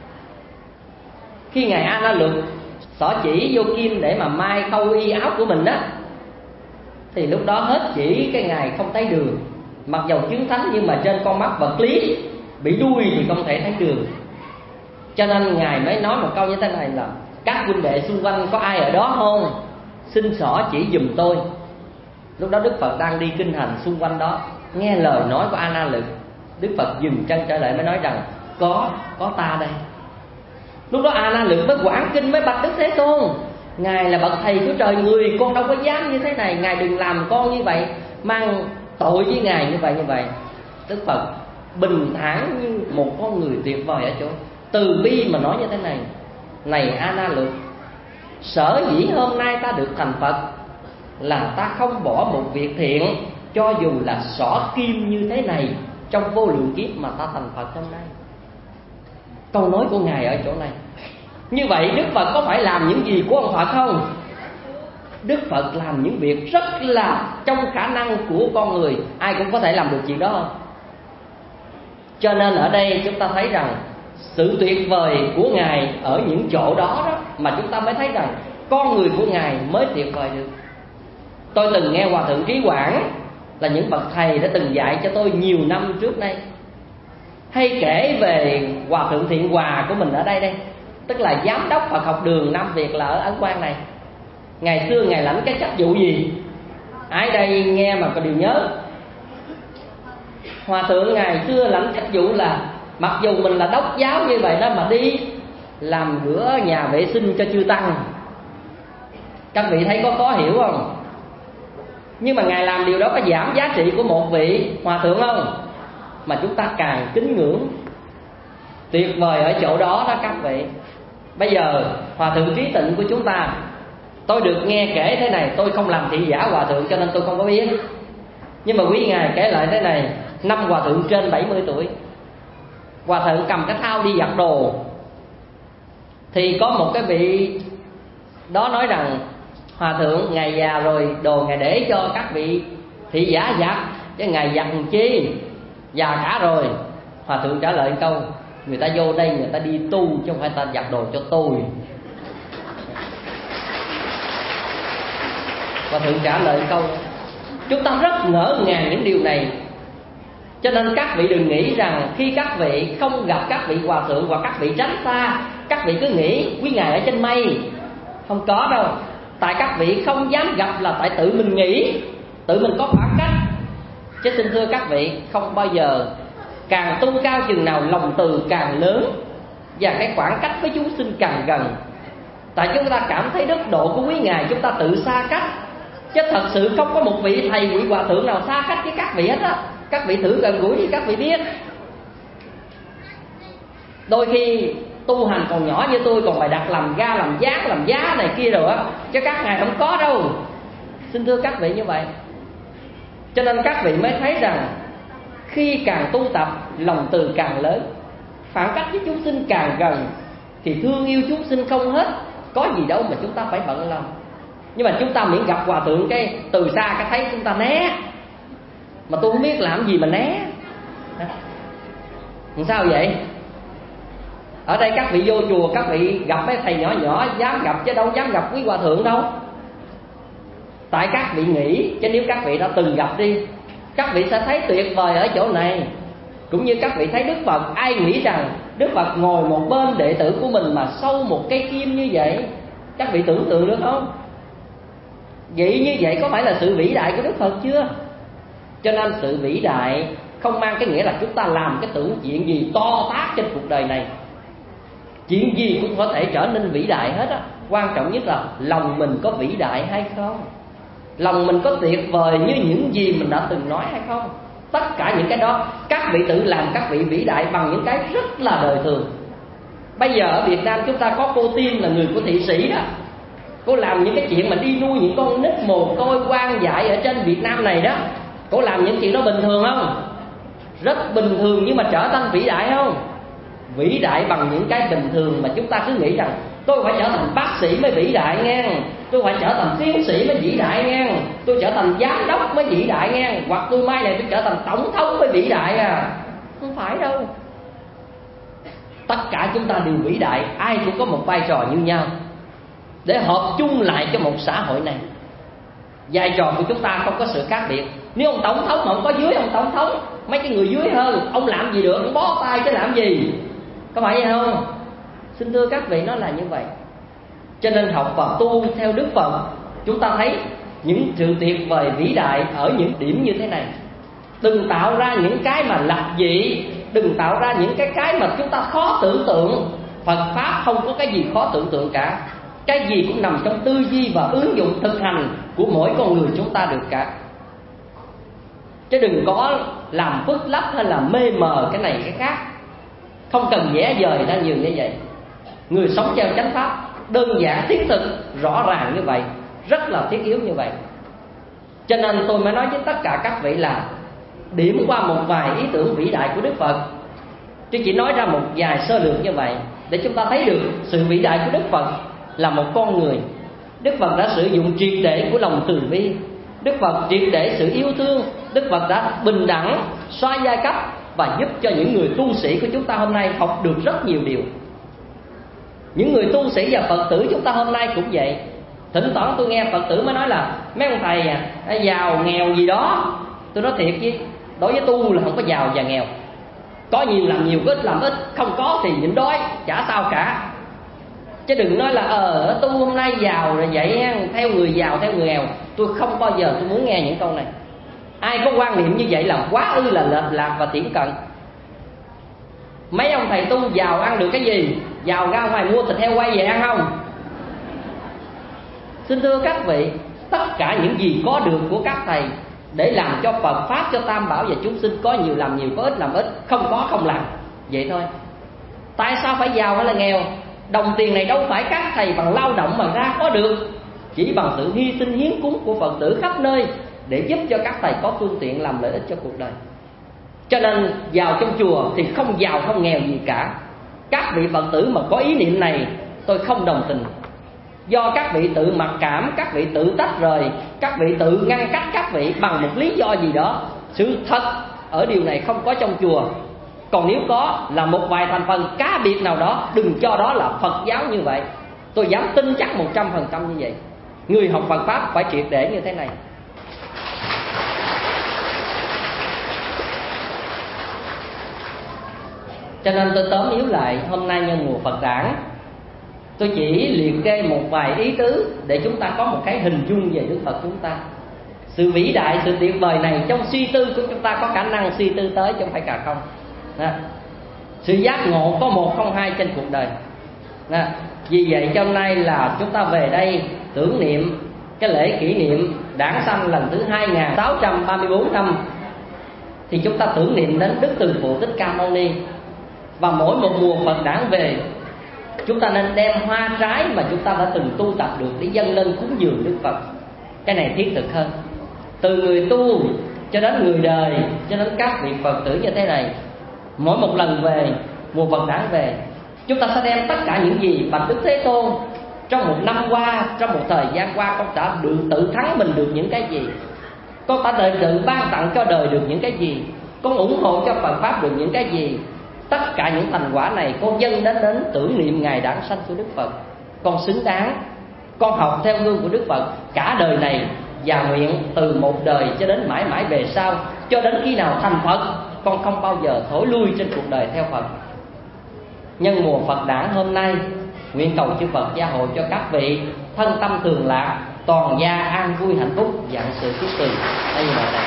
Khi Ngài A Na Luật xỏ chỉ vô kim để mà mai khâu y áo của mình đó, thì lúc đó hết chỉ cái Ngài không thấy đường. Mặc dầu chứng thánh nhưng mà trên con mắt vật lý bị đuôi thì không thể thấy đường. Cho nên Ngài mới nói một câu như thế này là: các huynh đệ xung quanh có ai ở đó không? Xin xỏ chỉ giùm tôi. Lúc đó Đức Phật đang đi kinh hành xung quanh đó, nghe lời nói của A Na Luật, Đức Phật dừng chân trở lại mới nói rằng: Có, có ta đây. Lúc đó A Na Luật mới quảng kinh, mới bạch Đức Thế Tôn: Ngài là bậc thầy của trời người, con đâu có dám như thế này. Ngài đừng làm con như vậy, mang tội với Ngài như vậy như vậy. Đức Phật bình thản như một con người tuyệt vời ở chỗ từ bi mà nói như thế này: Này A Na Luật, sở dĩ hôm nay ta được thành Phật là ta không bỏ một việc thiện, cho dù là xỏ kim như thế này, trong vô lượng kiếp mà ta thành Phật hôm nay. Câu nói của Ngài ở chỗ này. Như vậy Đức Phật có phải làm những gì của ông Phật không? Đức Phật làm những việc rất là trong khả năng của con người, ai cũng có thể làm được chuyện đó không? Cho nên ở đây chúng ta thấy rằng sự tuyệt vời của Ngài ở những chỗ đó đó mà chúng ta mới thấy rằng con người của Ngài mới tuyệt vời được. Tôi từng nghe Hòa Thượng Trí Quảng, là những bậc thầy đã từng dạy cho tôi nhiều năm trước nay, hay kể về Hòa Thượng Thiện Hòa của mình ở đây đây, tức là giám đốc Phật học đường Nam Việt là ở Ấn Quang này. Ngày xưa Ngài lãnh cái chức vụ gì? Ai đây nghe mà có điều nhớ? Hòa Thượng ngày xưa lãnh chức vụ là mặc dù mình là đốc giáo như vậy đó mà đi làm rửa nhà vệ sinh cho chư tăng. Các vị thấy có khó hiểu không? Nhưng mà Ngài làm điều đó có giảm giá trị của một vị hòa thượng không? Mà chúng ta càng kính ngưỡng. Tuyệt vời ở chỗ đó đó các vị. Bây giờ Hòa Thượng Trí Tịnh của chúng ta, tôi được nghe kể thế này, tôi không làm thị giả Hòa Thượng cho nên tôi không có biết. Nhưng mà quý Ngài kể lại thế này: năm Hòa Thượng trên bảy mươi tuổi, Hòa Thượng cầm cái thao đi giặt đồ, thì có một cái vị đó nói rằng: Hòa Thượng Ngài già rồi, đồ Ngài để cho các vị thị giả giặt, chứ Ngài giặt làm chi, già cả rồi. Hòa Thượng trả lời câu: người ta vô đây người ta đi tu chứ không phải ta giặt đồ cho tôi. Hòa Thượng trả lời câu. Chúng ta rất ngỡ ngàng những điều này. Cho nên các vị đừng nghĩ rằng khi các vị không gặp các vị hòa thượng hoặc các vị tránh xa, các vị cứ nghĩ quý Ngài ở trên mây. Không có đâu. Tại các vị không dám gặp là tại tự mình nghĩ, tự mình có khoảng cách. Chứ xin thưa các vị, không bao giờ, càng tu cao chừng nào lòng từ càng lớn, và cái khoảng cách với chúng sinh càng gần. Tại chúng ta cảm thấy đức độ của quý Ngài chúng ta tự xa cách, chứ thật sự không có một vị thầy vị hòa thượng nào xa cách với các vị hết á. Các vị thử gần gũi thì các vị biết. Đôi khi tu hành còn nhỏ như tôi còn bài đặt làm ga, làm giá, làm giá này kia rồi á, chứ các ngài không có đâu. Xin thưa các vị như vậy. Cho nên các vị mới thấy rằng khi càng tu tập, lòng từ càng lớn, khoảng cách với chúng sinh càng gần, thì thương yêu chúng sinh không hết. Có gì đâu mà chúng ta phải bận lòng. Nhưng mà chúng ta miễn gặp hòa thượng cái từ xa cái thấy chúng ta né. Mà tôi không biết làm gì mà né. Làm sao vậy? Ở đây các vị vô chùa, các vị gặp mấy thầy nhỏ nhỏ dám gặp chứ đâu dám gặp quý hòa thượng đâu. Tại các vị nghĩ, chứ nếu các vị đã từng gặp đi, các vị sẽ thấy tuyệt vời ở chỗ này. Cũng như các vị thấy Đức Phật, ai nghĩ rằng Đức Phật ngồi một bên đệ tử của mình mà sâu một cây kim như vậy? Các vị tưởng tượng được không? Vậy như vậy có phải là sự vĩ đại của Đức Phật chưa? Cho nên sự vĩ đại không mang cái nghĩa là chúng ta làm cái tưởng chuyện gì to tát trên cuộc đời này. Chuyện gì cũng có thể trở nên vĩ đại hết á. Quan trọng nhất là lòng mình có vĩ đại hay không, lòng mình có tuyệt vời như những gì mình đã từng nói hay không. Tất cả những cái đó các vị tự làm các vị vĩ đại bằng những cái rất là đời thường. Bây giờ ở Việt Nam chúng ta có cô Tiên là người của thị sĩ đó. Cô làm những cái chuyện mà đi nuôi những con nít mồ côi hoang dại ở trên Việt Nam này đó. Cô làm những chuyện đó bình thường không? Rất bình thường, nhưng mà trở thành vĩ đại không? Vĩ đại bằng những cái bình thường mà chúng ta cứ nghĩ rằng tôi phải trở thành bác sĩ mới vĩ đại nghe, tôi phải trở thành tiến sĩ mới vĩ đại nghe, tôi trở thành giám đốc mới vĩ đại nghe, hoặc tôi mai này tôi trở thành tổng thống mới vĩ đại à. Không phải đâu. Tất cả chúng ta đều vĩ đại, ai cũng có một vai trò như nhau để hợp chung lại cho một xã hội này. Vai trò của chúng ta không có sự khác biệt. Nếu ông tổng thống mà không có dưới ông tổng thống, mấy cái người dưới hơn, ông làm gì được, ông bó tay chứ làm gì. Có phải vậy không? Xin thưa các vị, nó là như vậy. Cho nên học và tu theo Đức Phật, chúng ta thấy những sự tuyệt vời vĩ đại ở những điểm như thế này. Đừng tạo ra những cái mà lập dị, đừng tạo ra những cái cái mà chúng ta khó tưởng tượng. Phật Pháp không có cái gì khó tưởng tượng cả. Cái gì cũng nằm trong tư duy và ứng dụng thực hành của mỗi con người chúng ta được cả. Chứ đừng có làm phức lấp hay là mê mờ cái này cái khác. Không cần vẽ vời ra nhiều như vậy. Người sống theo chánh pháp đơn giản, thiết thực, rõ ràng như vậy, rất là thiết yếu như vậy. Cho nên tôi mới nói với tất cả các vị là điểm qua một vài ý tưởng vĩ đại của Đức Phật, chứ chỉ nói ra một vài sơ lược như vậy để chúng ta thấy được sự vĩ đại của Đức Phật là một con người. Đức Phật đã sử dụng triệt để của lòng từ bi, Đức Phật triệt để sự yêu thương, Đức Phật đã bình đẳng, xóa giai cấp và giúp cho những người tu sĩ của chúng ta hôm nay học được rất nhiều điều. Những người tu sĩ và Phật tử chúng ta hôm nay cũng vậy. Thỉnh thoảng tôi nghe Phật tử mới nói là mấy ông thầy à, giàu nghèo gì đó. Tôi nói thiệt chứ, đối với tu là không có giàu và nghèo. Có nhiều làm nhiều, có ít làm ít. Không có thì nhịn đói, chả sao cả. Chứ đừng nói là ờ tu hôm nay giàu rồi vậy, theo người giàu theo người nghèo. Tôi không bao giờ tôi muốn nghe những câu này. Ai có quan niệm như vậy là quá ư là lệch lạc và tiễn cận. Mấy ông thầy tu giàu ăn được cái gì? Giàu ra ngoài mua thịt heo quay về ăn không? Xin thưa các vị, tất cả những gì có được của các thầy để làm cho Phật Pháp, cho Tam Bảo và chúng sinh có nhiều làm nhiều, có ít làm ít, không có không làm, vậy thôi. Tại sao phải giàu hay là nghèo? Đồng tiền này đâu phải các thầy bằng lao động mà ra có được, chỉ bằng sự hy sinh hiến cúng của Phật tử khắp nơi để giúp cho các thầy có phương tiện làm lợi ích cho cuộc đời. Cho nên vào trong chùa thì không giàu không nghèo gì cả. Các vị Phật tử mà có ý niệm này tôi không đồng tình. Do các vị tự mặc cảm, các vị tự tách rời, các vị tự ngăn cách các vị bằng một lý do gì đó. Sự thật ở điều này không có trong chùa. Còn nếu có là một vài thành phần cá biệt nào đó, đừng cho đó là Phật giáo như vậy. Tôi dám tin chắc một trăm phần trăm như vậy. Người học Phật Pháp phải triệt để như thế này. Cho nên tôi tóm yếu lại, hôm nay nhân mùa Phật đản, tôi chỉ liệt kê một vài ý tứ để chúng ta có một cái hình dung về Đức Phật chúng ta. Sự vĩ đại, sự tuyệt vời này trong suy tư của chúng ta có khả năng suy tư tới chứ không phải cả không. Nè, sự giác ngộ có một không hai trên cuộc đời. Nè, vì vậy cho hôm nay là chúng ta về đây tưởng niệm cái lễ kỷ niệm đản sanh lần thứ hai nghìn sáu trăm ba mươi bốn năm, thì chúng ta tưởng niệm đến Đức Từ Phụ Thích Ca Mâu Ni. Và mỗi một mùa Phật đản về, chúng ta nên đem hoa trái mà chúng ta đã từng tu tập được để dâng lên cúng dường Đức Phật. Cái này thiết thực hơn. Từ người tu cho đến người đời, cho đến các vị Phật tử như thế này, mỗi một lần về, mùa Phật đản về, chúng ta sẽ đem tất cả những gì Bạch Đức Thế Tôn trong một năm qua, trong một thời gian qua, con đã được tự thắng mình được những cái gì, con đã tự tự ban tặng cho đời được những cái gì, con ủng hộ cho Phật Pháp được những cái gì, Tất cả những thành quả này con dâng đến đến tưởng niệm ngày đản sanh của Đức Phật. Con xứng đáng, con học theo gương của Đức Phật cả đời này, và nguyện từ một đời cho đến mãi mãi về sau, cho đến khi nào thành Phật, con không bao giờ thối lui trên cuộc đời theo Phật. Nhân mùa Phật đản hôm nay, nguyện cầu chư Phật gia hộ cho các vị thân tâm tường lạc, toàn gia an vui hạnh phúc, vạn sự kiết tùy. Đây là bài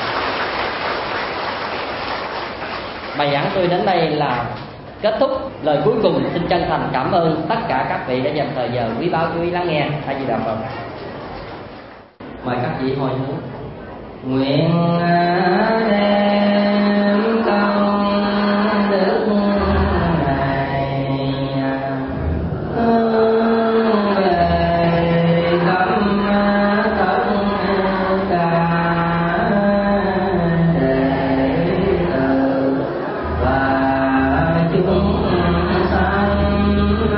bài giảng tôi đến đây là kết thúc. Lời cuối cùng xin chân thành cảm ơn tất cả các vị đã dành thời giờ quý báu chú ý lắng nghe. A Di Đà Phật. Mời các vị hồi hướng. Nguyện đem công đức này hướng về tâm tất cả đệ tử và chúng sanh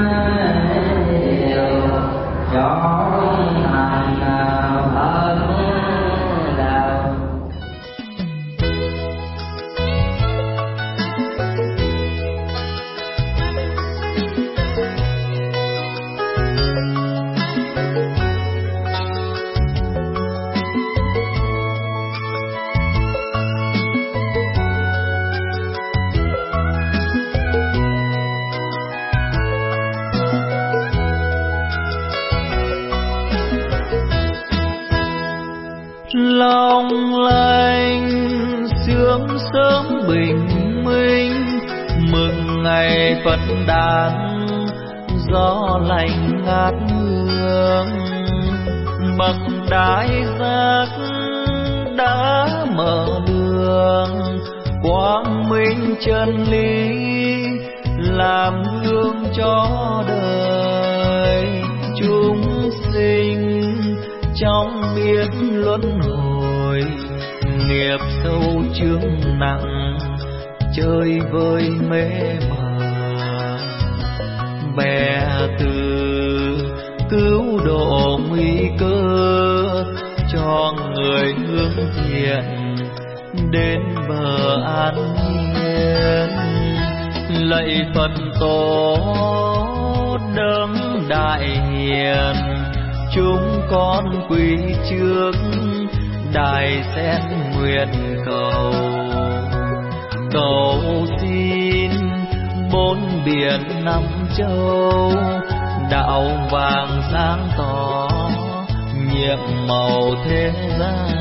đều chọn thành Phật đạo. Long lanh sương sớm bình minh, mừng ngày Phật đản gió lành ngát hương. Bậc đại giác đã mở đường, quang minh chân lý làm gương cho đời. Chúng sinh trong biết luân hồi, nghiệp sâu chướng nặng chơi vơi mê mờ. Bè từ cứu độ nguy cơ, cho người hướng thiện đến bờ an nhiên. Lạy Phật tổ đấng đại hiền, chúng con quy trước đài sen nguyện cầu. Cầu xin bốn biển năm châu, đạo vàng sáng tỏ nhiệm màu thế gian.